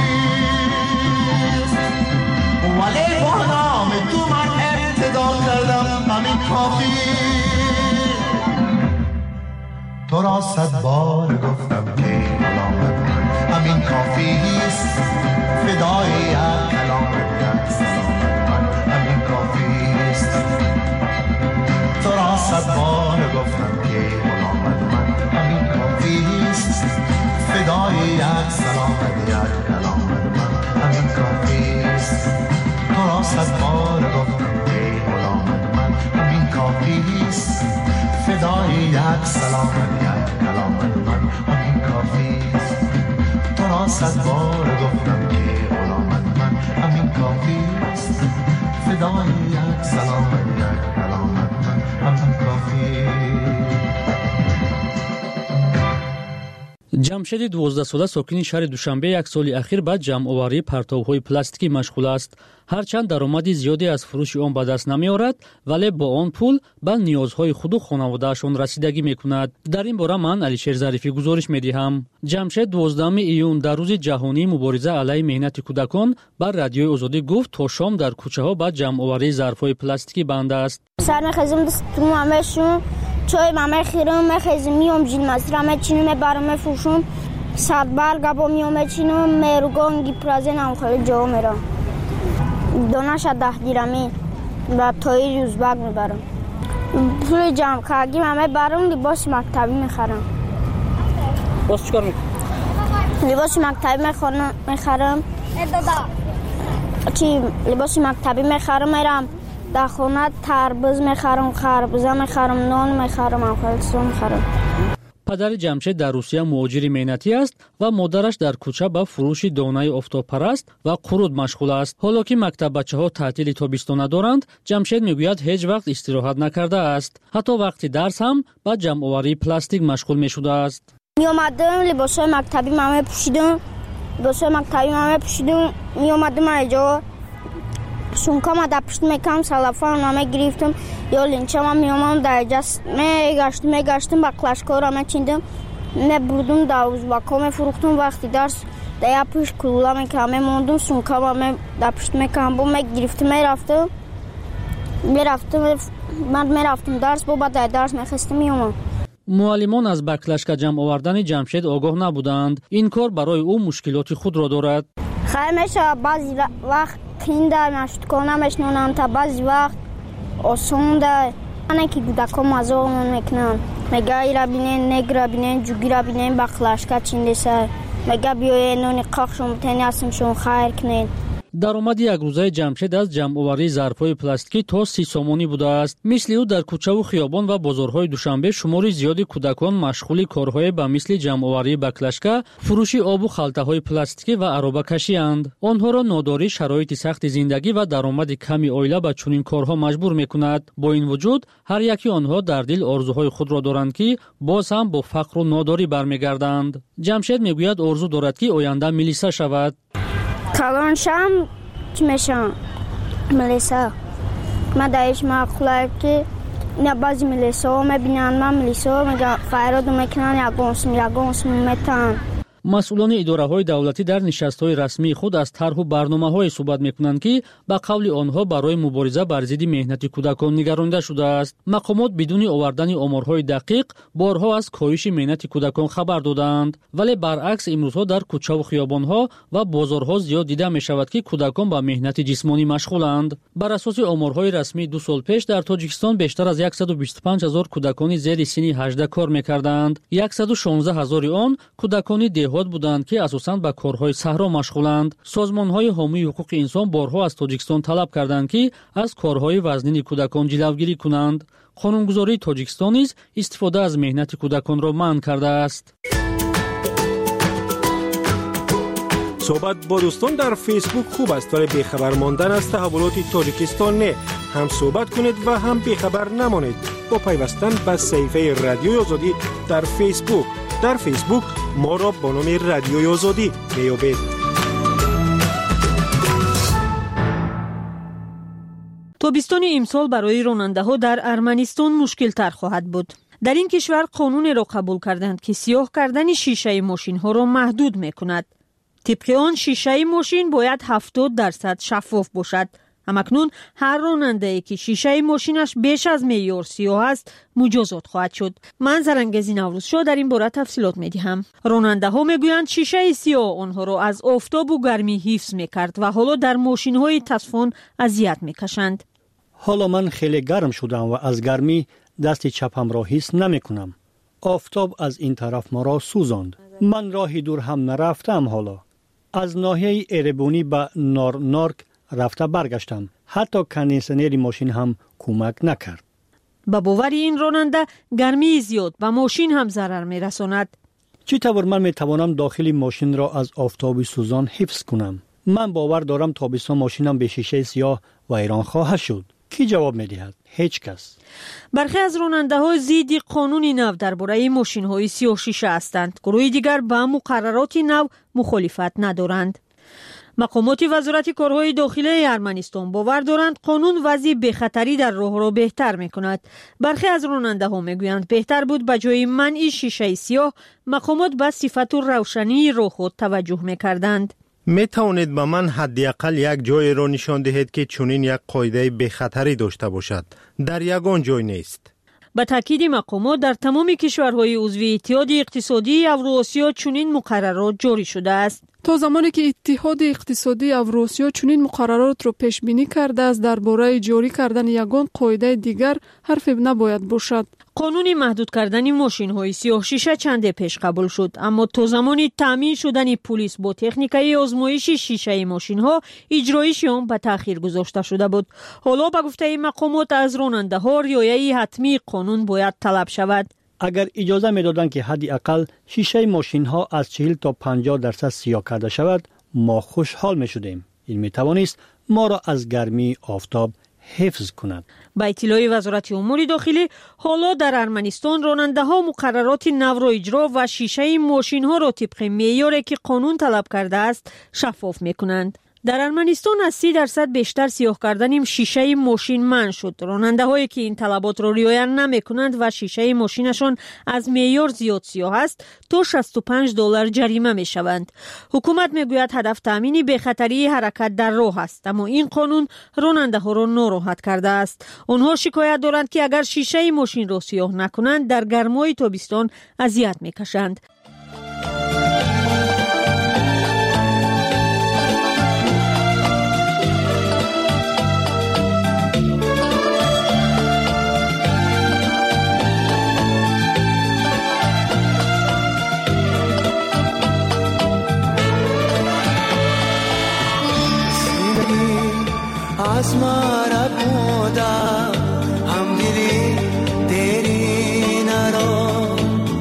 ولی با نام تو من ابتدا کردم همین کافی تو را صد بار گفتم که کلامت من همین کافی است فدای یک کلامت یک سلامت من همین کافی است تو را صد بار گفتم که کلامت من همین کافی است فدای یک سلامت یک کلامت من همین کافی است تو را صد بار گفتم که کلامت من همین کافی است فدای یک سلامت یک کلامت من همین کافی است تو را صد بار گفتم که غلامت من همین کافی است فدای یک سلامت یک کلامت من همین کافی جمشید دوازده ساله ساکن شهر دوشنبه یک سال اخیر با جمع‌آوری پرتاب‌های پلاستیکی مشغول است. هرچند درآمد زیادی از فروش آن به دست نمی‌آورد، ولی با آن پول به نیازهای خود و خانواده‌شان رسیدگی می‌کند. در این باره من علیشیر ظریفی گزارش می‌دهم. جمشید دوازدهم ایون در روز جهانی مبارزه علیه مهنت کودکان بر رادیوی آزادی گفت تا شام در کوچه‌ها با جمع‌آوری ظرف‌های پلاستیکی بنده است. سر می‌خزم دستم همشون چای مامه خیرم می‌خزم میام جین مصرم چینم برام فروشم صد برگ با میام چینم میروگان گیپرازن هم خیلی جا میرم دونش ده دیرمی و تایی روزبگ میبرم پول جمع کردی همه برام لباس مکتبی میخرم. باز چیکار میکنی؟ لباس مکتبی میخرم میخرم چی لباس مکتبی میخرم میرم در خونه تربوز میخرم خربوزه میخرم نان میخرم افلسو میخرم. پدر جمشید در روسیه مهاجر مهنتی است و مادرش در کوچه با فروش دانه آفتابپرست و قرود مشغول است. حالا که مکتب بچه‌ها تعطیل تابستانه دارند، جمشید میگوید هیچ وقت استراحت نکرده است. حتی وقتی درس هم با جمع‌آوری پلاستیک مشغول میشده است. می اومدم لباسای مکتبی مامه پوشیدم. لباسای مکتبی مامه پوشیدم. می اومدم اینجا سونکام دا پشت میکم سلافان همه گرفتم یا لینچم هم میامم در جست میگشتم میگشتم با کلاشکار همه چیندم میبردم در اوزباکا میفروختم وقتی درس در پشت کلولا میکم میموندم سونکام همه در پشت میکم با میگرفتم میرفتم میرفتم من میرفتم درس با بعد در درس میخستم میامم. معلمان از بکلشکا جمع آوردن جمشید آگاه نبودند. این کار برای او مشکلات خود را دارد. خیلی میشه بعضی وقت کینده مشت کنم میشنونم تا بعضی وقت آسون ده من که کودکان مزاقمون میکنن میگه ای را بینین نگ را بینین جوگی را بینین بخلاشکا چینده سر میگه بیایی نونی قاق شما تنی هستم شما خیر کنین. даромади якрӯзаи ҷамшед аз ҷамъоварии зарфҳои пластикӣ то си сомонӣ будааст. мисли ӯ дар кӯчаву хиёбон ва бозорҳои Душанбе шумори зиёди кӯдакон машғули корҳое ба мисли ҷамъоварии баклашка, фурӯши обу халтаҳои пластикӣ ва аробакашианд. онҳоро нодорӣ, шароити сахти зиндагӣ ва даромади ками оила ба чунин корҳо маҷбур мекунад. бо ин вуҷуд ҳар яки онҳо дар дил орзуҳои худро доранд, ки боз ҳам бо фақру нодорӣ бармегарданд. ҷамшед мегӯяд орзу дорад, ки оянда милиса шавад. کلان شم چی میشم ملیسا من دایش مقوله که نه بعضی ملیسا ها میبینن من ملیسا ها میگن فیراد میکنن یگانسم یگانسم میتن. масъулони идораҳои давлатӣ дар нишастҳои расмии худ аз тарҳу барномаҳое суҳбат мекунанд, ки ба қавли онҳо барои мубориза бар зидди меҳнати кӯдакон нигаронида шудааст. мақомот бидуни овардани оморҳои дақиқ борҳо аз коҳиши меҳнати кӯдакон хабар додаанд, вале баръакс имрӯзҳо дар кӯчаву хиёбонҳо ва бозорҳо зиёд дида мешавад, ки кӯдакон ба меҳнати ҷисмонӣ машғуланд. бар асоси оморҳои расмии ду сол пеш дар Тоҷикистон бештар аз саду бисту панҷ ҳазор кӯдакони зери синни ҳаждаҳ кор мекарданд. саду шонздаҳ ҳазори он кӯдакони деҳот буданд, ки асосан ба корҳои саҳро машғуланд. созмонҳои ҳомии ҳуқуқи инсон борҳо аз Тоҷикистон талаб карданд, ки аз корҳои вазнини кӯдакон ҷилавгирӣ кунанд. қонунгузории Тоҷикистон низ истифода аз меҳнати кӯдаконро манъ кардааст. صحبت با دوستان در فیسبوک خوب است، ولی بیخبر ماندن از تحولات تاجیکستان نه. هم صحبت کنید و هم بیخبر نمانید با پیوستن به صفحه رادیوی آزادی در فیسبوک. در فیسبوک ما را با نام رادیوی آزادی میابید. تابستان امسال برای راننده‌ها در ارمنستان مشکل‌تر خواهد بود. در این کشور قانونی را قبول کردند که سیاه کردن شیشه ماشین‌ها را محدود می‌کند. طبق آن شیشه ماشین باید هفتاد درصد شفاف باشد. همکنون هر راننده‌ای که شیشه ماشینش بیش از معیار سیاه است مجازات خواهد شد. من زرنگزی نوروزشاه در این باره تفصیلات می‌دهم. راننده‌ها میگویند شیشه سیاه آنها را از آفتاب و گرمی حفظ می‌کرد و حالا در ماشین‌های تصفن اذیت می‌کشند. حالا من خیلی گرم شدم و از گرمی دست چپم را حس نمی‌کنم. آفتاب از این طرف ما را سوزاند. من راهی دور هم نرفتم. حالا از ناحیه ایربونی به نارنارک رفته برگشتم. حتی کندیشنر ماشین هم کمک نکرد. با باور این راننده گرمی زیاد به ماشین هم ضرر می‌رساند. چطور من می‌توانم داخل ماشین را از آفتاب سوزان حفظ کنم؟ من باور دارم تابستان ماشینم به شیشه سیاه ویران خواهد شد. کی جواب می‌دهد؟ هیچ کس. برخی از راننده‌ها ضد قانون نو درباره ماشین‌های سیاه شیشه هستند. گروه دیگر با مقررات نو مخالفت ندارند. مقامات وزارت کارهای داخلی ارمنستان باور دارند قانون وضع بخطری در راه را بهتر می‌کند. برخی از راننده‌ها می‌گویند بهتر بود به جای منع شیشه سیاه مقامات به صفت و روشنی راه خود توجه می‌کردند. می توانید به من حداقل یک جای را نشان دهید که چنین یک قاعده بخطری داشته باشد؟ در یگان جای نیست. با تاکید مقامات در تمام کشورهای عضو اتحاد اقتصادی اوراسیا چنین مقررات جاری شده است. تا زمانی که اتحاد اقتصادی اوراسیا چنین مقررات را پیش بینی کرده است درباره جاری کردن یگان قاعده دیگر حرفی نباید باشد. قانون محدود کردن ماشین‌های سیاه شیشه چند پیش قبول شد، اما تا زمانی تامین شدن پلیس با تکنیکای آزمایش شیشه ماشین‌ها اجرایش آن به تأخیر گذاشته شده بود. حالا به گفته مقامات از راننده‌ها رعایت حتمی قانون باید طلب شود. اگر اجازه می‌دادند که حداقل شیشه ماشین‌ها از چهل تا پنجاه درصد سیاه کرده شود، ما خوشحال می‌شدیم. این می‌توانست ما را از گرمی آفتاب حفظ کند. با اطلاع وزارت امور داخلی حالا در ارمنستان راننده‌ها مقررات نو را اجرا و شیشه ماشین‌ها را طبق معیاری که قانون طلب کرده است شفاف می‌کنند. در ارمنستان از سی درصد بیشتر سیاه کردن شیشه ماشین منع شد. راننده‌هایی که این طلبات را رعایت نمی‌کنند و شیشه ماشینشان از معیار زیاد سیاه است تا شصت و پنج دلار جریمه می‌شوند. حکومت میگوید هدف تامین بی‌خطری حرکت در راه است، اما این قانون راننده‌ها را ناراحت کرده است. آنها شکایت دارند که اگر شیشه ماشین را سیاه نکنند در گرمای تابستان اذیت می‌کشند. از مرا بودم هم دلی دیری نرا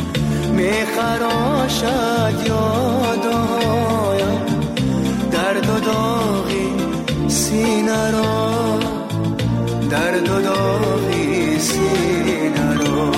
میخراشد یادایم درد و داغی سینه را درد و داغی سینه را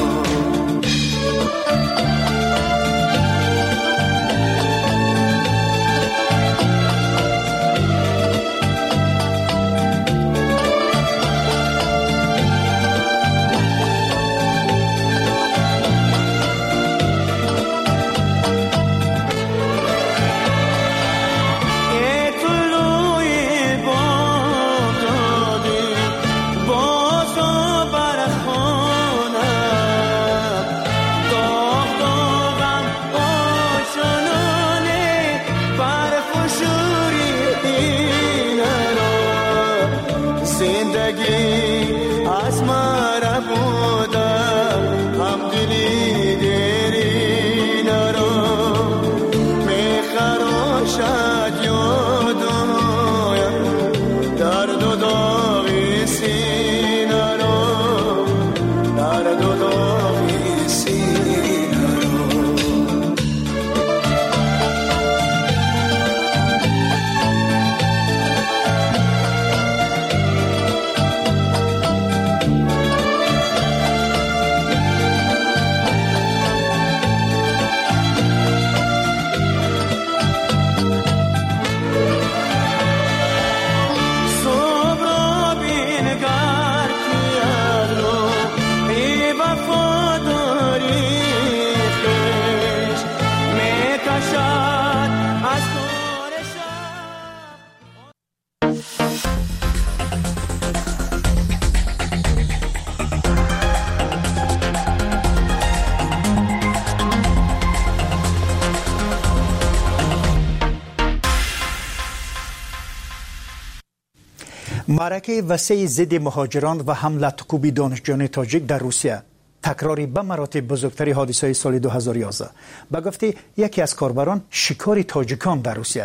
معرکه وسیع ضد مهاجران و حمله کوبی دانشجویان تاجیک در روسیه تکراری به مراتب بزرگترین حادثه سال دو هزار و یازده به گفته یکی از کاربران شکار تاجیکان در روسیه.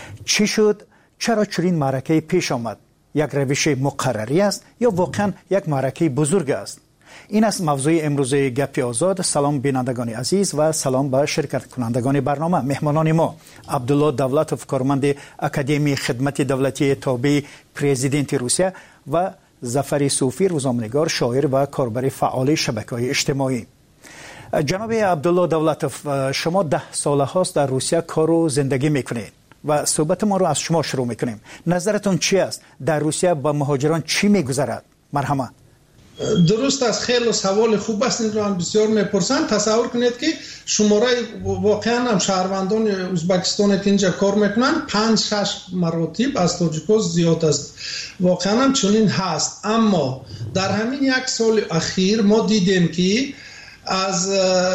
چی شد؟ چرا چنین معرکه پیش آمد؟ یک روش مقرری است یا واقعا یک معرکه بزرگ است؟ این است موضوع امروز گپ آزاد. سلام بینندگان عزیز و سلام به شرکت کنندگان برنامه. مهمانان ما عبدالله دولتوف، کارمند اکادمی خدمت دولتی تابع پرزیدنت روسیه و ظفر صوفی، روزنامه‌نگار، شاعر و کاربر فعال شبکه‌های اجتماعی. جناب عبدالله دولتوف، شما ده ساله هاست در روسیه کار و زندگی میکنید و صحبت ما رو از شما شروع میکنیم. نظرتون چی است؟ در روسیه با مهاجران چی میگذرد؟ مرحمت. درست است، خیلی سوال خوب است. این رو هم بسیار میپرسند. تصور کنید که شماره واقعا هم شهروندان ازبکستان که اینجا کار میکنن پنج شش مراتب از تاجیک‌ها زیاد است. واقعا هم چنین هست. اما در همین یک سال اخیر ما دیدیم که از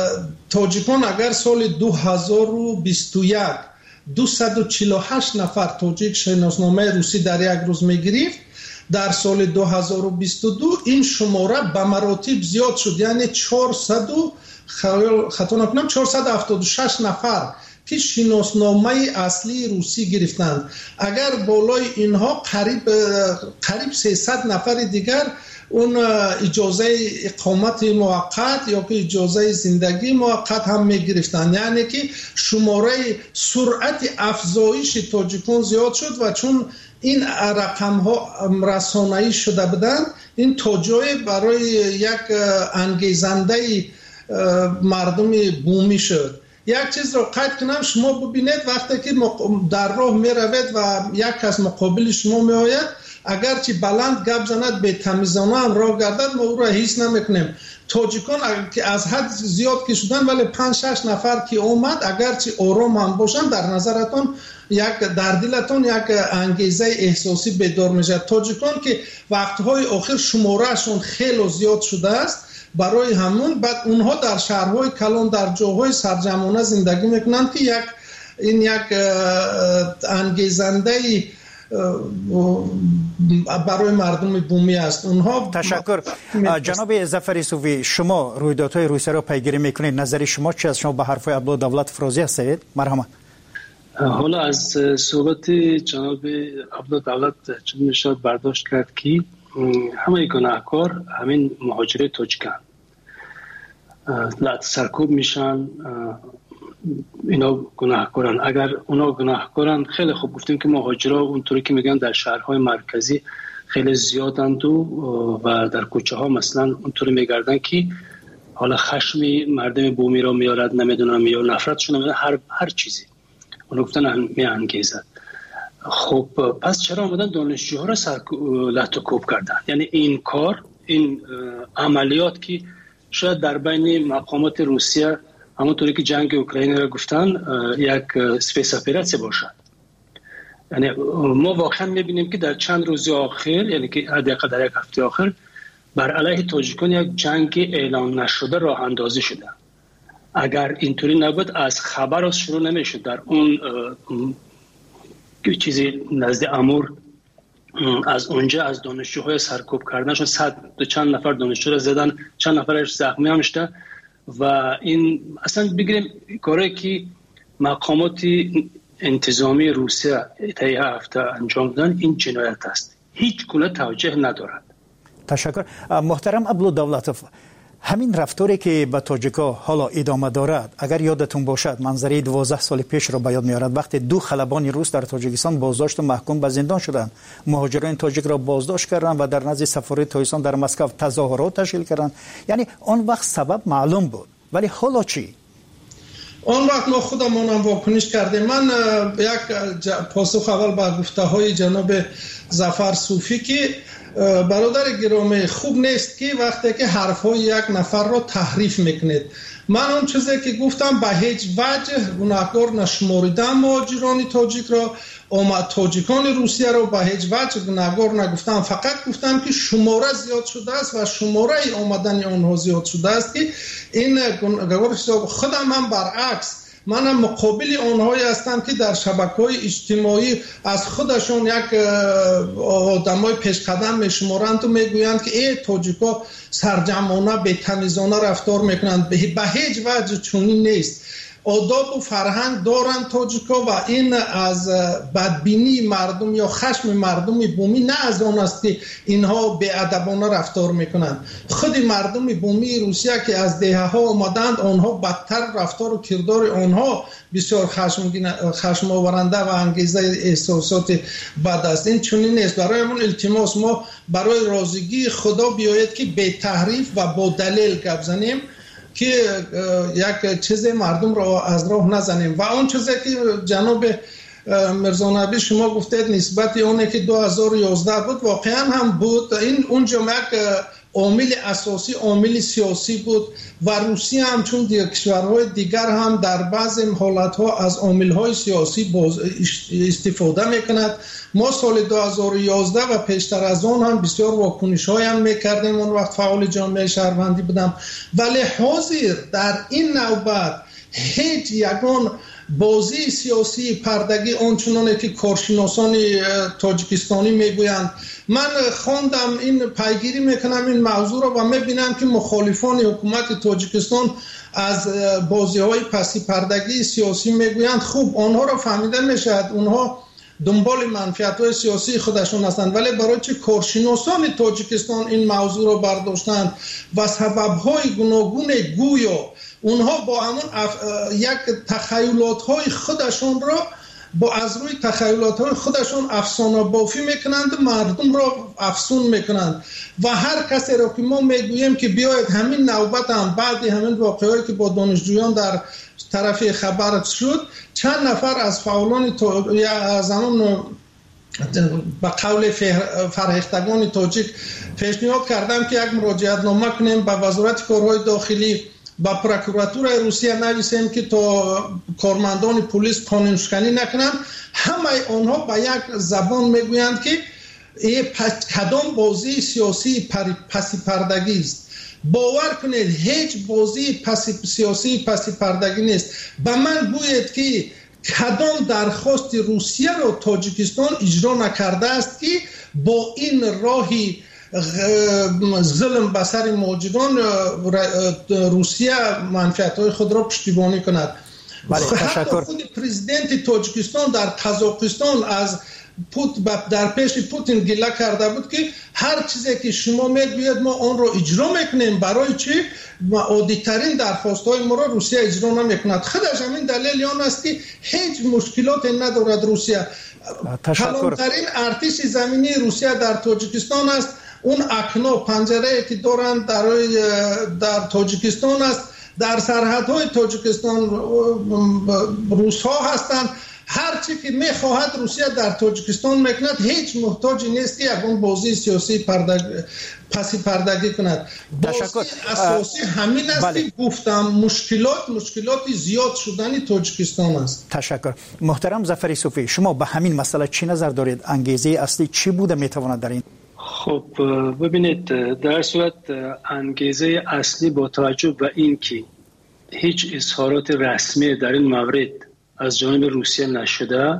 تاجیکان اگر سال دو هزار و بیست و یک دویست و چهل و هشت نفر تاجیک شناسنامه روسی در یک روز میگرفت، در سال دو هزار و بیست و دو این شماره به مراتب زیاد شد، یعنی چهارصد خطا نکنم چهارصد و هفتاد و شش نفر که شناسنامه اصلی روسی گرفتند. اگر بالای اینها قریب قریب سیصد نفر دیگر اون اجازه اقامت موقت یا که اجازه زندگی موقت هم می گرفتند. یعنی که شماره سرعت افزایش تاجیکان زیاد شد و چون این رقم ها رسانه‌ای شده بودند، این توجه برای یک انگیزنده مردم بومی شد. یک چیز رو قید کنم، شما ببینید وقتی که در راه می روید و یک کس مقابل شما می آید، اگرچه بلند گپ زند به تمیزانه هم راه گردد ما او را حس نمیکنیم. تاجیکان که از حد زیاد که شدن ولی پنج شش نفر که اومد اگرچه آرام هم باشن در نظرتون یک در دلتون یک انگیزه احساسی بیدار میشه. تاجیکان که وقتهای آخر شمارهشون خیلی زیاد شده است، برای همون بعد اونها در شهرهای کلان در جاهای سرجمانه زندگی میکنند که یک این یک انگیزنده برای مردم بومی است. اونها تشکر. جناب ظفر صوفی، شما رویدادهای روسیه را پیگیری میکنید، نظر شما چی است؟ شما به حرفای عبدالله دولت راضی هستید؟ مرحبا. حالا از صحبت جناب عبدالدولت چون میشد برداشت کرد که همه گناهکار همین مهاجر تاجیکن لعت سرکوب میشن، اینا گناهکارن. اگر اونا گناهکارن خیلی خوب گفتیم که مهاجرها اونطوری که میگن در شهرهای مرکزی خیلی زیادند و, و در کوچه ها مثلا اونطوری میگردن که حالا خشمی مردم بومی را میارد، نمیدونم یا نفرتشون نمیدونم، هر هر چیزی اونا گفتن می انگیزد. خب پس چرا آمدن دانشجوها را سر لحت و کوب کردن؟ یعنی این کار، این عملیات که شاید در بین مقامات روسیه همونطوری که جنگ اوکراین را گفتن یک سپیس اپراتسی باشد. یعنی ما واقعا میبینیم که در چند روز آخر، یعنی که حداقل در یک هفته آخر، بر علیه تاجیکان یک جنگ اعلان نشده راه اندازی شده. اگر اینطوری نبود از خبر از شروع نمیشد. در اون چیزی نزد امور از اونجا از دانشجوهای سرکوب کردنشون صد چند نفر دانشجو را زدن، چند نفرش زخمی هم شده. و این اصلا بگیریم کاری که مقامات انتظامی روسیه طی هفته انجام دادن، این جنایت است، هیچ گونه توجه ندارد. تشکر. محترم عبدالدولتوف، همین رفتاری که به تاجیکا حالا ادامه دارد، اگر یادتون باشد منظره دوازده سال پیش را به یاد میارد، وقتی دو خلبان روس در تاجیکستان بازداشت و محکوم به زندان شدند، مهاجران تاجیک را بازداشت کردند و در نزد سفارت تاجیکستان در مسکو تظاهرات تشکیل کردند. یعنی آن وقت سبب معلوم بود، ولی حالا چی؟ آن وقت ما خودمون هم واکنش کردیم. من یک پاسخ اول به گفته های جناب ظفر صوفی که برادر گرامی، خوب نیست که وقتی که حرفهای یک نفر را تحریف میکنید. من اون چیزی که گفتم به هیچ وجه گناهکار نشماریدم مهاجران تاجیک را، تاجیکان روسیه را به هیچ وجه گناهکار نگفتم. فقط گفتم که شماره زیاد شده است و شماره آمدن آنها زیاد شده است که این گناهکار خودم هم برعکس، من هم مقابل آنهایی هستم که در شبکه‌های اجتماعی از خودشون یک آدمای پیش قدم میشمارند و میگویند که ای تاجیکا سرجمانه بی‌تمیزانه رفتار میکنند. به هیچ وجه چنین نیست. آداب و فرهنگ دارند تاجیکا و این از بدبینی مردم یا خشم مردم بومی نه از آن است که اینها بی‌ادبانه رفتار میکنند. خود مردم بومی روسیه که از دهه ها آمدند، آنها بدتر رفتار و کردار آنها بسیار خشم آورنده و انگیزه احساسات بد است. این چنین نیست. برایمون التماس، ما برای راضیگی خدا بیاید که بی تحریف و با دلیل گپ زنیم که یک چیز مردم را از راه نزنیم. و اون چیزی که جناب مرزا نبی شما گفتید نسبت اونه که دو هزار و یازده بود، واقعا هم بود. این اونجا یک عامل اساسی عامل سیاسی بود و روسیه هم چون دیگر کشورهای دیگر هم در بعضی حالتها از عاملهای سیاسی استفاده میکند. ما سال دو هزار و یازده و پیشتر از آن هم بسیار واکنش‌های هم میکردیم. اون وقت فعال جامعه شهروندی بودم، ولی حاضر در این نوبت هیچ یگان بازی سیاسی پردگی آنچنانه که کارشناسان تاجیکستانی میگویند. من خواندم، این پیگیری میکنم این موضوع را و میبینم که مخالفان حکومت تاجیکستان از بازی های پسی پردگی سیاسی میگویند. خوب آنها را فهمیده میشد، اونها دنبال منفعت های سیاسی خودشون هستند، ولی برای چه کارشناسان تاجیکستان این موضوع را برداشتند و سبب های گوناگون گویا اونها با همون اف... یک تخیلات های خودشون را با از روی تخیلات های خودشون افسانه بافی میکنند و مردم را افسون میکنند. و هر کسی را که ما میگوییم که بیاید همین نوبت هم بعد همین واقعهایی که با دانشجویان در طرف خبر شد، چند نفر از فعالان تا... یا از همون به قول فرهیختگان تاجیک پیشنهاد کردم که یک مراجعت نامه کنیم به وزارت کارهای داخلی، با پروکراتور روسیه نویسیم که تا کارمندان پلیس قانونشکنی نکنند. همه آنها به یک زبان میگویند که این کدام بازی سیاسی پسی پردگی است. باور کنید هیچ بازی پسی سیاسی پسی پردگی نیست. به من گوید که کدام درخواست روسیه را تاجیکستان اجرا نکرده است که با این راهی ظلم به سر مهاجران روسیه منفعت‌های خود را پشتیبانی کند. بله تشکر. خود پرزیدنت تاجیکستان در قزاقستان از پوت در پیش پوتین گله کرده بود که هر چیزی که شما میگوید ما آن را اجرا میکنیم. برای چی؟ عادی‌ترین درخواست‌های ما را روسیه اجرا نمیکند. خودش همین دلیل آن است که هیچ مشکلاتی ندارد روسیه. کلانترین ارتش زمینی روسیه در تاجیکستان است. اون اکنا پنجره‌ای که دارند در در تاجیکستان است. در سرحدهای تاجیکستان روس‌ها هستند. هر چی که میخواهد روسیه در تاجیکستان میکند. هیچ محتاج نیست که اون بازی سیاسی پردگ... پسی پردگی کند. بازی اساسی همین است بله. که گفتم مشکلات مشکلات زیاد شدنی تاجیکستان است. تشکر. محترم ظفر صوفی، شما به همین مسئله چی نظر دارید؟ انگیزه اصلی چی بوده میتواند در این؟ خب ببینید، در صورت انگیزه اصلی با توجه به این که هیچ اظهارات رسمی در این مورد از جانب روسیه نشده،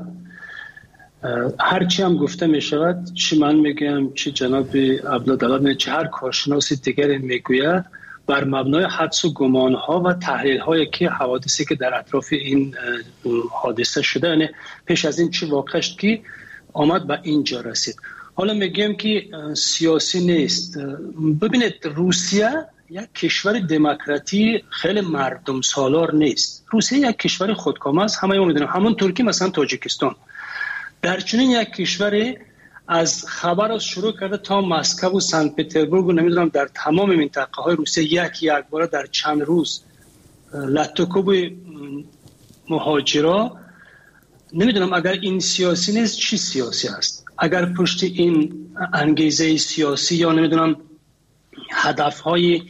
هرچی هم گفته می شود، چی من میگم چی جناب عبدالله چه هر کارشناس دیگری میگوید، بر مبنای حدس و گمان ها و تحلیل هایی که حوادثی که در اطراف این حادثه شده، یعنی پیش از این چی واقع شد که آمد به اینجا رسید. حالا میگم که سیاسی نیست. ببینید، روسیه یک کشور دموکراتی خیلی مردم سالار نیست. روسیه یک کشور خودکامه است، همه میدونیم. همون ترکی مثلا تاجیکستان در چنین یک کشوری از خبر از شروع کرده تا مسکو و سنت پترزبورگ و نمیدونم در تمام منطقه های روسیه یک یک بار در چند روز لطوکوب مهاجرا، نمیدونم اگر این سیاسی نیست چی سیاسی است. اگر پشت این انگیزه سیاسی یا نمیدونم هدفهای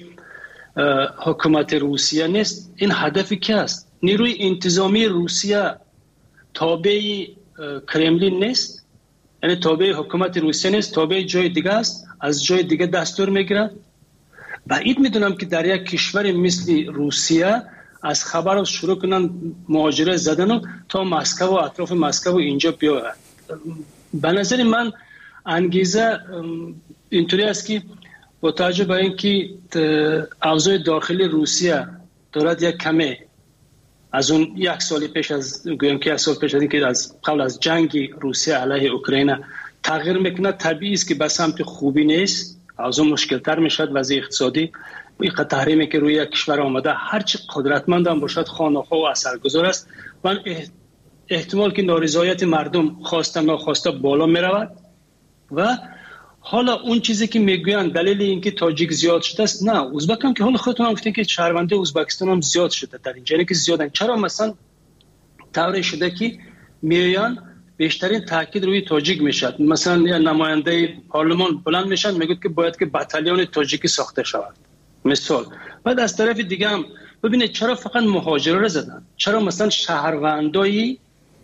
حکومت روسیه نیست، این هدفی که است؟ نیروی انتظامی روسیه تابع کرملین نیست، یعنی تابع حکومت روسیه نیست، تابع جای دیگه است، از جای دیگه دستور میگیرد. بعید میدونم که در یک کشور مثل روسیه از خبر از شروع کنن مهاجره زدن تا مسکو و اطراف مسکو اینجا بیاید. به نظر من انگیزه اینطوری است که با توجه به اینکه اوضاع داخلی روسیه دارد یک کمی از اون یک سال پیش از گویم که یک سال پیش از اینکه از قبل از جنگ روسیه علیه اوکراین تغییر میکنه، طبیعی است که به سمت خوبی نیست. اوضاع مشکل تر میشد. وضع اقتصادی این تحریمی که روی یک کشور آمده، هرچی قدرتمند هم باشد خانه‌ها و اثرگذار است. من احتمال که نارضایت مردم خواسته ناخواسته بالا میرود و حالا اون چیزی که میگوین دلیل اینکه تاجیک زیاد شده است، نه، ازبک هم که حالا خودتون هم گفتین که شهرونده ازبکستان هم زیاد شده در اینجا، یعنی که زیادن. چرا مثلا طوری شده که میان بیشترین تاکید روی تاجیک میشد؟ مثلا یا نماینده پارلمان بلند میشن میگه که باید که بتالیون تاجیکی ساخته شود مثال. بعد از طرف دیگه هم ببینید چرا فقط مهاجرا رو زدن؟ چرا مثلا شهروندای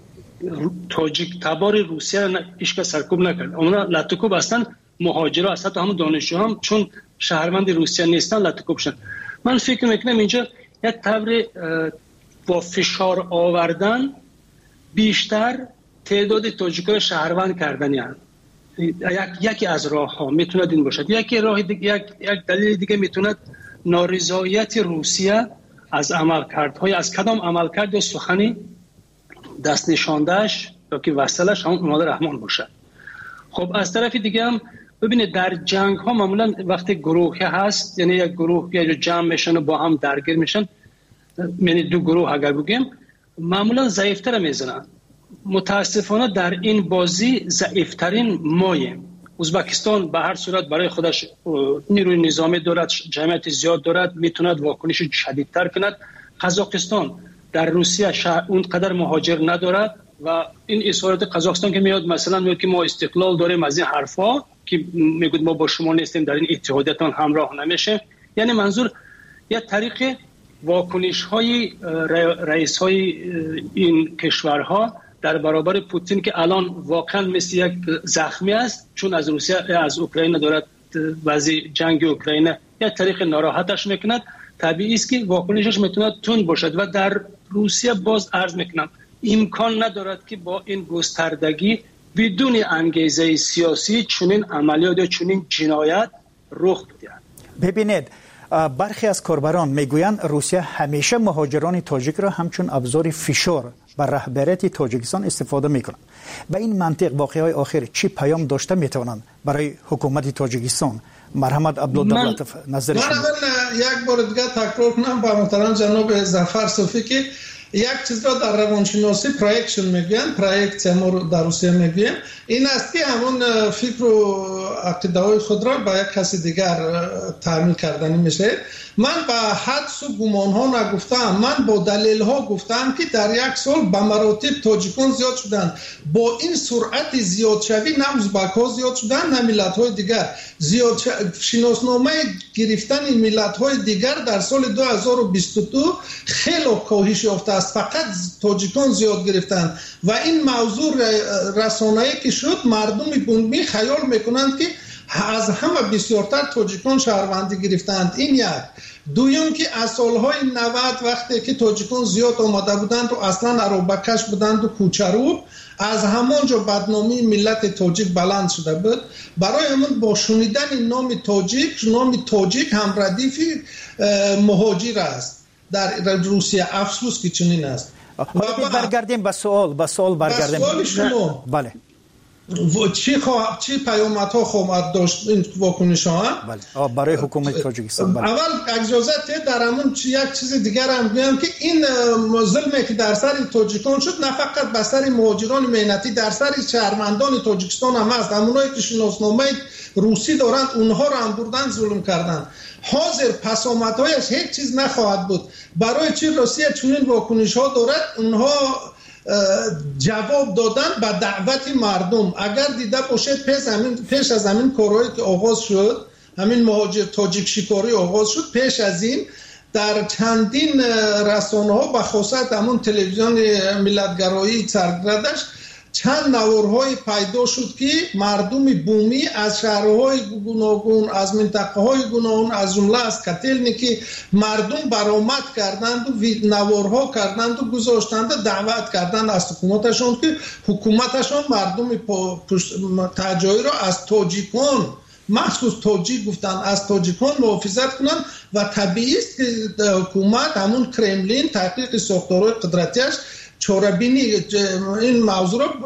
تاجیک تبار روسیه را هیچ کس سرکوب نکرد؟ اونا لطوکوب هستن، مهاجرا هستن، تا همون دانشجو هم چون شهروند روسیه نیستن لطوکوب شدن. من فکر میکنم اینجا یک طور با فشار آوردن بیشتر تعداد تاجیکا رو شهروند کردن، یعنی یک یکی از راه ها میتونه این باشد. یکی راه دیگه، یک یک دلیل دیگه میتونه نارضایت روسیه از عملکردهای از کدام عملکرد یا سخنی دست نشاندهش یا که وصلش همون امام رحمان باشد. خب از طرف دیگه هم ببینید در جنگ ها معمولا وقتی گروهی هست، یعنی یک گروه یا جمع میشن و با هم درگیر میشن، یعنی دو گروه اگر بگیم معمولا ضعیفتر میزنن. متاسفانه در این بازی ضعیفترین ماییم. ازبکستان به هر صورت برای خودش نیروی نظامی دارد، جمعیت زیاد دارد، میتوند واکنش شدیدتر کند. قزاقستان در روسیه اون قدر مهاجر ندارد و این اظهارات قزاقستان که میاد مثلا میگه که ما استقلال داریم از این حرفا که میگه ما با شما نیستیم در این اتحادیتان همراه نمیشه، یعنی منظور یک طریق واکنش های رئیس های این کشورها در برابر پوتین که الان واقعا مثل یک زخمی است چون از روسیه از اوکراین دارد وضع جنگ اوکراین یک طریق ناراحتش میکند. طبیعی است که واکنشش میتونه تند باشد و در روسیه باز عرض میکنم امکان ندارد که با این گستردگی بدون انگیزه سیاسی چنین عملیات یا چنین جنایت رخ بدهد. ببینید برخی از کاربران میگویند روسیه همیشه مهاجران تاجیک را همچون ابزار فشار بر رهبریت تاجیکستان استفاده میکنند. به این منطق واقعهای آخر چی پیام داشته میتوانند برای حکومت تاجیکستان؟ مرحمت عبدالدولتوف نظر شما. من یک بار دیگه تکرار کنم با محترم جناب ظفر صوفی که یک چیز را در روانشناسی پرویکشن میگن، پرویکسیا ما در روسیه میگیم، این است که همون فکر و عقیده‌های خود را با یک کسی دیگر تعمیل کردنی میشه. من با حدس و گمان ها نگفتم، من با دلیل ها گفتم که در یک سال به مراتب تاجیکان زیاد شدن. با این سرعت زیاد شوی نه ازبک ها زیاد شدن نه ملت های دیگر زیاد ش... شناسنامه گرفتن ملت های دیگر در سال دو هزار و بیست و دو خیلی کاهش یافته است، فقط تاجیکان زیاد گرفتن و این موضوع رسانه‌ای که شد مردم بومی خیال میکنند که از همه بسیارتر تاجیکان شهروندی گرفتند. این یک. دویم که از سالهای نود وقتی که تاجیکان زیاد آمده بودند و اصلا اروبکش بودند و کوچرو، از همانجا بدنامی ملت تاجیک بلند شده بود. برای همون با شنیدن نام تاجیک، نام تاجیک هم ردیف مهاجر است در روسیه. افسوس که چنین است. برگردیم به سوال به سوال برگردیم. سوال شما بله. چی خواه... چی پیامت ها خواهد داشت این واکنش ها؟ بله. برای حکومت تاجیکستان. بله. اول اجازه ده در همون یک چیز دیگر هم بگم که این ظلمی که در سر تاجیکان شد نه فقط بر سر مهاجران مهنتی، در سر شهروندان تاجیکستان هم هست. همونایی که شناسنامه روسی دارند اونها رو هم بردن ظلم کردن. حاضر پسامدهایش هیچ چیز نخواهد بود. برای چی روسیه چنین واکنش ها دارد؟ اونها جواب دادن به دعوت مردم. اگر دیده باشید پیش, پیش از همین کارهایی که آغاز شد، همین مهاجر تاجیک شکاری آغاز شد، پیش از این در چندین رسانه ها بخاصت همون تلویزیون ملتگرایی سرگردش چند نوارهای پیدا شد که مردم بومی از شهرهای گوناگون، از منطقه های گوناگون، از جمله از کتلنیکی مردم برآمد کردند و نوارها کردند و گذاشتند، دعوت کردند از حکومتشون که حکومتشون مردم تجایی را از تاجیکان، مخصوص تاجیک گفتن، از تاجیکان محافظت کنند و طبیعی است که حکومت همون کرملین تحقیق ساختارهای قدرتیش چاره‌بینی این موضوع را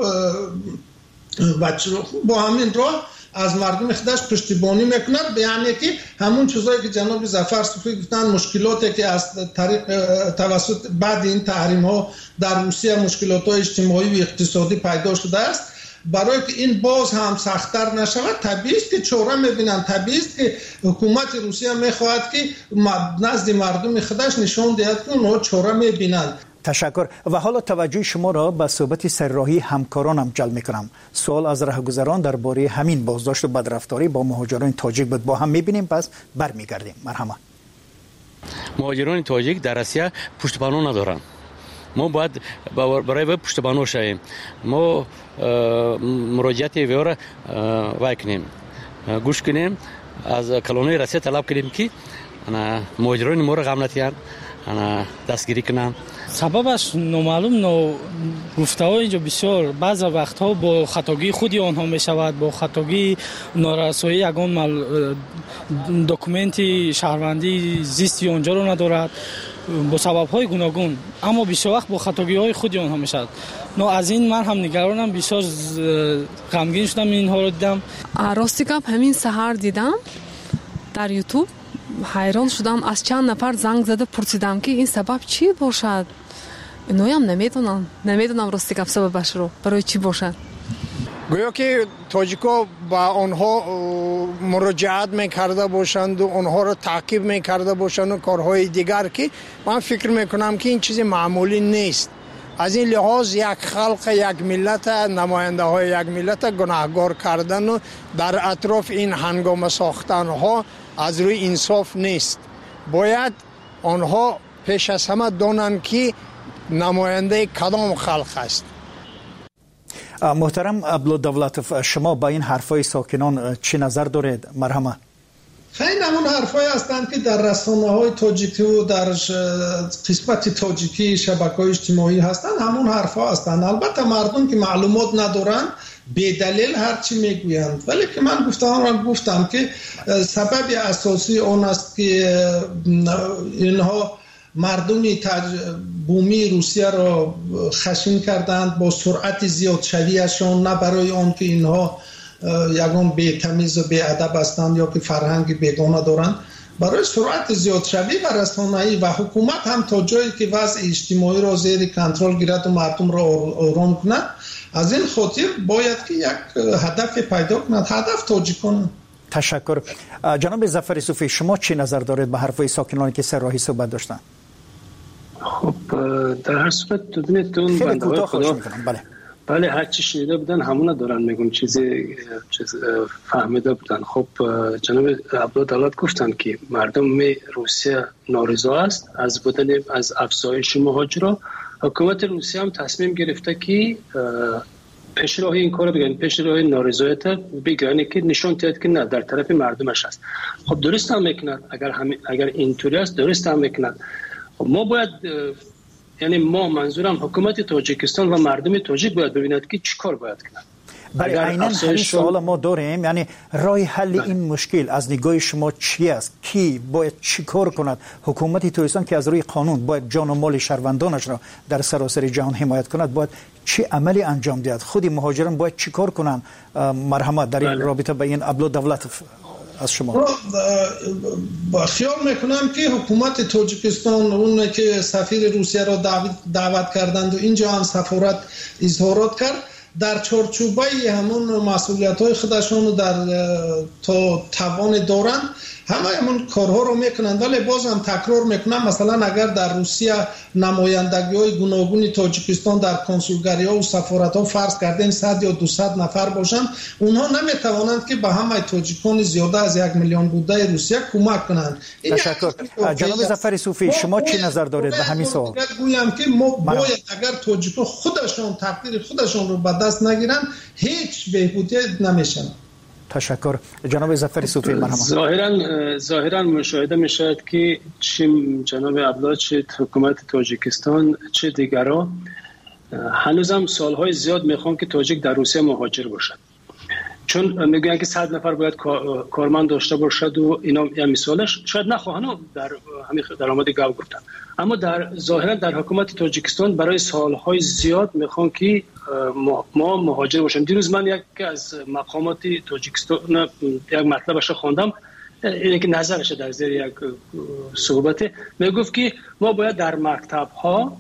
با همین راه از مردم خودش پشتیبانی میکند. یعنی که همون چیزایی که جناب ظفر صوفی گفتن، مشکلاتی که از طریق توسط بعد این تحریم ها در روسیه مشکلات های اجتماعی و اقتصادی پیدا شده است، برای که این باز هم سخت‌تر نشود طبیعی است که چاره میبینن، طبیعی است که حکومت روسیه میخواهد که نزد مردم خودش نشان دهد که اونها چاره میبینند. تشکر. و حالا توجه شما را به صحبت سرراهی همکارانم جلب میکنم. سوال از راهگذران درباره همین بازداشت و بدرفتاری با مهاجران تاجیک بود. با هم میبینیم، پس برمیگردیم. مرحبا. مهاجران تاجیک در روسیه پشتیبانی ندارند. ما باید برای پشتیبانی شویم. ما مراجعت وی را وای کنیم، گوش کنیم، از کلونی روسیه طلب کنیم که مهاجران ما را غم نتیان، دستگیری کنند. سببش نامعلوم، نو گفته ها اینجا بسیار بعض وقتها با خطاگی خودی آنها می شود، با خطاگی نارسایی یگان مل... دکومنتی شهروندی زیستی آنجا رو ندارد، با سبب های گوناگون، اما بسیار وقت با خطاگی های خودی آنها می شود. نو از این من هم نگرانم، بسیار غمگین شدم اینها رو دیدم. راستی گپ همین سحر دیدم در یوتیوب، حیران شدم. از چند نفر زنگ زده پرسیدم که این سبب چی باشد. اینو هم نمیدونم نمیدونم راستی گپ سببش رو برای چی باشد. گویا که تاجیکا با آنها مراجعت میکرده باشند و آنها را تعقیب میکرده باشند و کارهای دیگر که من فکر میکنم که این چیز معمولی نیست. از این لحاظ یک خلق، یک ملت، نماینده های یک ملت گناهکار کردن و در اطراف این هنگام ساختن ها از روی انصاف نیست. باید آنها پیش از همه دانند که نماینده کدام خلق است. محترم عبدالدولتوف، شما با این حرفای ساکنان چی نظر دارید؟ مرحبا. خیلی همون حرفای هستند که در رسانه های تاجیکی و در قسمت تاجیکی شبکه های اجتماعی هستند، همون حرفا هستند. البته مردم که معلومات ندارن به دلیل هر چی میگویند. ولی که من گفتم من گفتم که سبب اساسی اون است که اینها مردمی تج... بومی روسیه را خشن کردند با سرعت زیاد شویشان، نه برای آن که اینها یگان بی‌تمیز و بی‌ادب هستند یا که فرهنگ بیگانه دارند، برای سرعت زیاد شوی و رسانه‌ای و حکومت هم تا جایی که وضع اجتماعی را زیر کنترل گیرد و مردم را آرام کند. از این خاطر باید که یک هدف پیدا کند، هدف تاجیکان. تشکر. جناب ظفر صوفی، شما چی نظر دارید به حرفای ساکنانی که سراحی صحبت داشتن؟ خب در هر صورت ببینید اون بنده های خدا بله بله هر چی شنیده بودن همون دارن میگم، چیزی چیز فهمیده بودن. خب جناب عبدالعالات گفتن که مردم روسیه نارضا است از بودن از افزایش مهاجرا. حکومت روسیه هم تصمیم گرفته که پیش راه این کارو بگن، پیش راه نارضایت بگن که نشون دهد که نه در طرف مردمش است. خب درست هم میکنن، اگر هم اگر اینطوری است درست هم میکنن. خب ما باید یعنی ما منظورم حکومت تاجیکستان و مردم تاجیک باید ببیند که چی کار باید کنند. بله عیناً همین سوال ما داریم، یعنی راه حل این مشکل از نگاه شما چی است؟ کی باید چی کار کند؟ حکومت تاجیکستان که از روی قانون باید جان و مال شهروندانش را در سراسر جهان حمایت کند، باید چه عملی انجام دهد؟ خودی مهاجران باید چی کار کنند؟ مرحمت در این رابطه به این ابلو دولت از شما. با خیال میکنم که حکومت تاجیکستان اون که سفیر روسیه را دعوت کردند و اینجا هم سفارت اظهارات کرد، در چارچوبه همون مسئولیت‌های خودشون در تا توان دارند همه همون کارها رو میکنند. ولی باز هم تکرار میکنم، مثلا اگر در روسیه نمایندگی‌های گوناگون تاجیکستان در کنسولگری‌ها و سفارت‌ها فرض کردن صد یا دویست نفر باشند، اونها نمیتوانند که به همه تاجیکان زیاده از یک میلیون بوده روسیه کمک کنند. تشکر. جناب ظفر صوفی، شما چی نظر دارید به همین سوال؟ گویم که ما باید اگر تاجیک‌ها خودشون تقدیر خودشون رو به دست نگیرن هیچ بهبودی نمیشن. تشکر. جناب ظفر صوفی مرحبا. ظاهرا ظاهرا مشاهده میشد که چه جناب عبدالله چه حکومت تاجیکستان چه دیگرها هنوزم سالهای زیاد میخوان که تاجیک در روسیه مهاجر باشد، چون میگن که صد نفر باید کارمند داشته باشد و اینا یا مثالش شاید نخواهن در همین درآمد گاو گفتن، اما در ظاهرا در حکومت تاجیکستان برای سالهای زیاد میخوان که ما مهاجر باشیم. دیروز من یک از مقامات تاجیکستان یک مطلبش خواندم، اینه که نظرش در زیر یک صحبت میگفت که ما باید در مکتب ها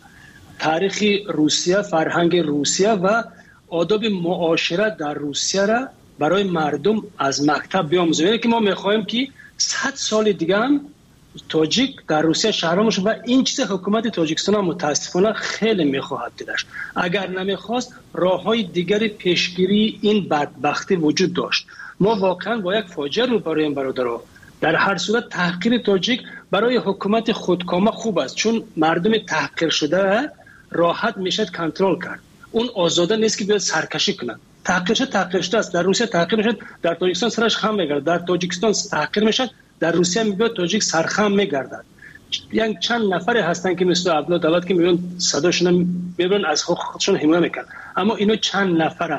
تاریخ روسیه، فرهنگ روسیه و آداب معاشرت در روسیه را برای مردم از مکتب بیاموزیم. یعنی که ما میخوایم که صد سال دیگه هم تاجیک در روسیه شهرام باشه و این چیز حکومت تاجیکستان متاسفانه خیلی میخواهد دیدش. اگر نمیخواست راههای دیگری پیشگیری این بدبختی وجود داشت. ما واقعا با یک فاجعه رو برای این برادرها. در هر صورت تحقیر تاجیک برای حکومت خودکامه خوب است، چون مردم تحقیر شده راحت میشه کنترل کرد. اون آزاده نیست که بیاد سرکشی کنند. تحقیر شد تحقیر شده است. در روسیه تحقیر میشد، در تاجیکستان سرش خم میگرد. در تاجیکستان تحقیر میشد، در روسیه میگه تاجیک سرخم میگردد. یعنی چند نفر هستن که مثل عبدالله دولت که میگن صداشون میبرن از خودشون حمایت میکنن، اما اینو چند نفرن.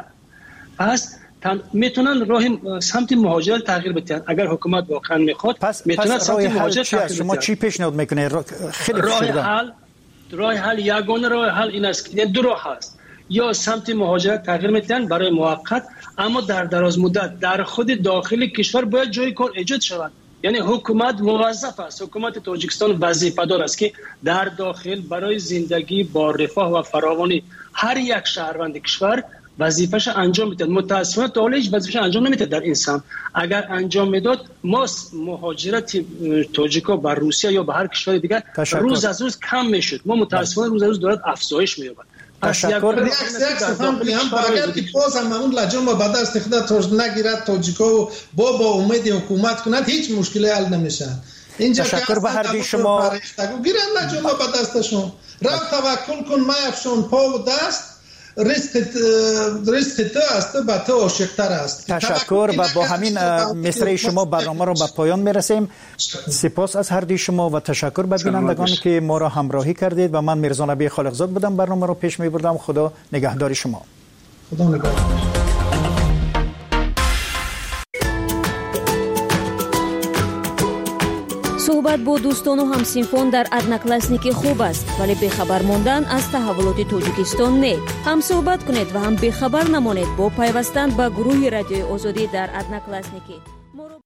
پس میتونن راه سمت مهاجرت تغییر بدن. اگر حکومت واقعا میخواد میتونن سمت مهاجرت تغییر بدن. شما چی پیشنهاد میکنید؟ خیلی راه حل راه حل یگانه راه حل این است که دو راه هست، یا سمت مهاجرت تغییر میدن برای موقت، اما در دراز مدت در خود داخل کشور باید جای کار ایجاد شود. یعنی حکومت موظف است، حکومت تاجیکستان وظیفه دار است که در داخل برای زندگی با رفاه و فراوانی هر یک شهروند کشور وظیفه‌اش انجام میده. متأسفانه تا حالا هیچ وظیفه‌اش انجام نمیده در این سمت. اگر انجام میداد ما مهاجرت تاجیکا به روسیه یا به هر کشور دیگر روز از روز کم میشد. ما متأسفانه روز از روز دارد افزایش می‌یابد. تشکر. یک سفهم بیام اگر که بازم همون لجام با بعد از خدا توج نگیرد تاجیکا و با با امید حکومت کند هیچ مشکلی حل نمیشه. اینجا تشکر به هر دو شما. گیرن لجام با دستشون راه توکل کن میافشون پا و دست ریسک ریسک تو است با تو عاشق‌تر است. تشکر و با همین مصرع شما برنامه رو به پایان میرسیم. سپاس از هر دوی شما و تشکر به بینندگانی که ما را همراهی کردید و من میرزا نبی خالقزاد بودم برنامه رو پیش میبردم. خدا نگهدار شما. خدا نگهدار. صحبت با دوستان و همسینفان در ادناکلاسنیکی خوب است، ولی بخبر ماندن از تحولات تاجیکستان نه. هم صحبت کنید و هم بخبر نمانید با پیوستن به گروه رادیوی آزادی در ادناکلاسنیکی.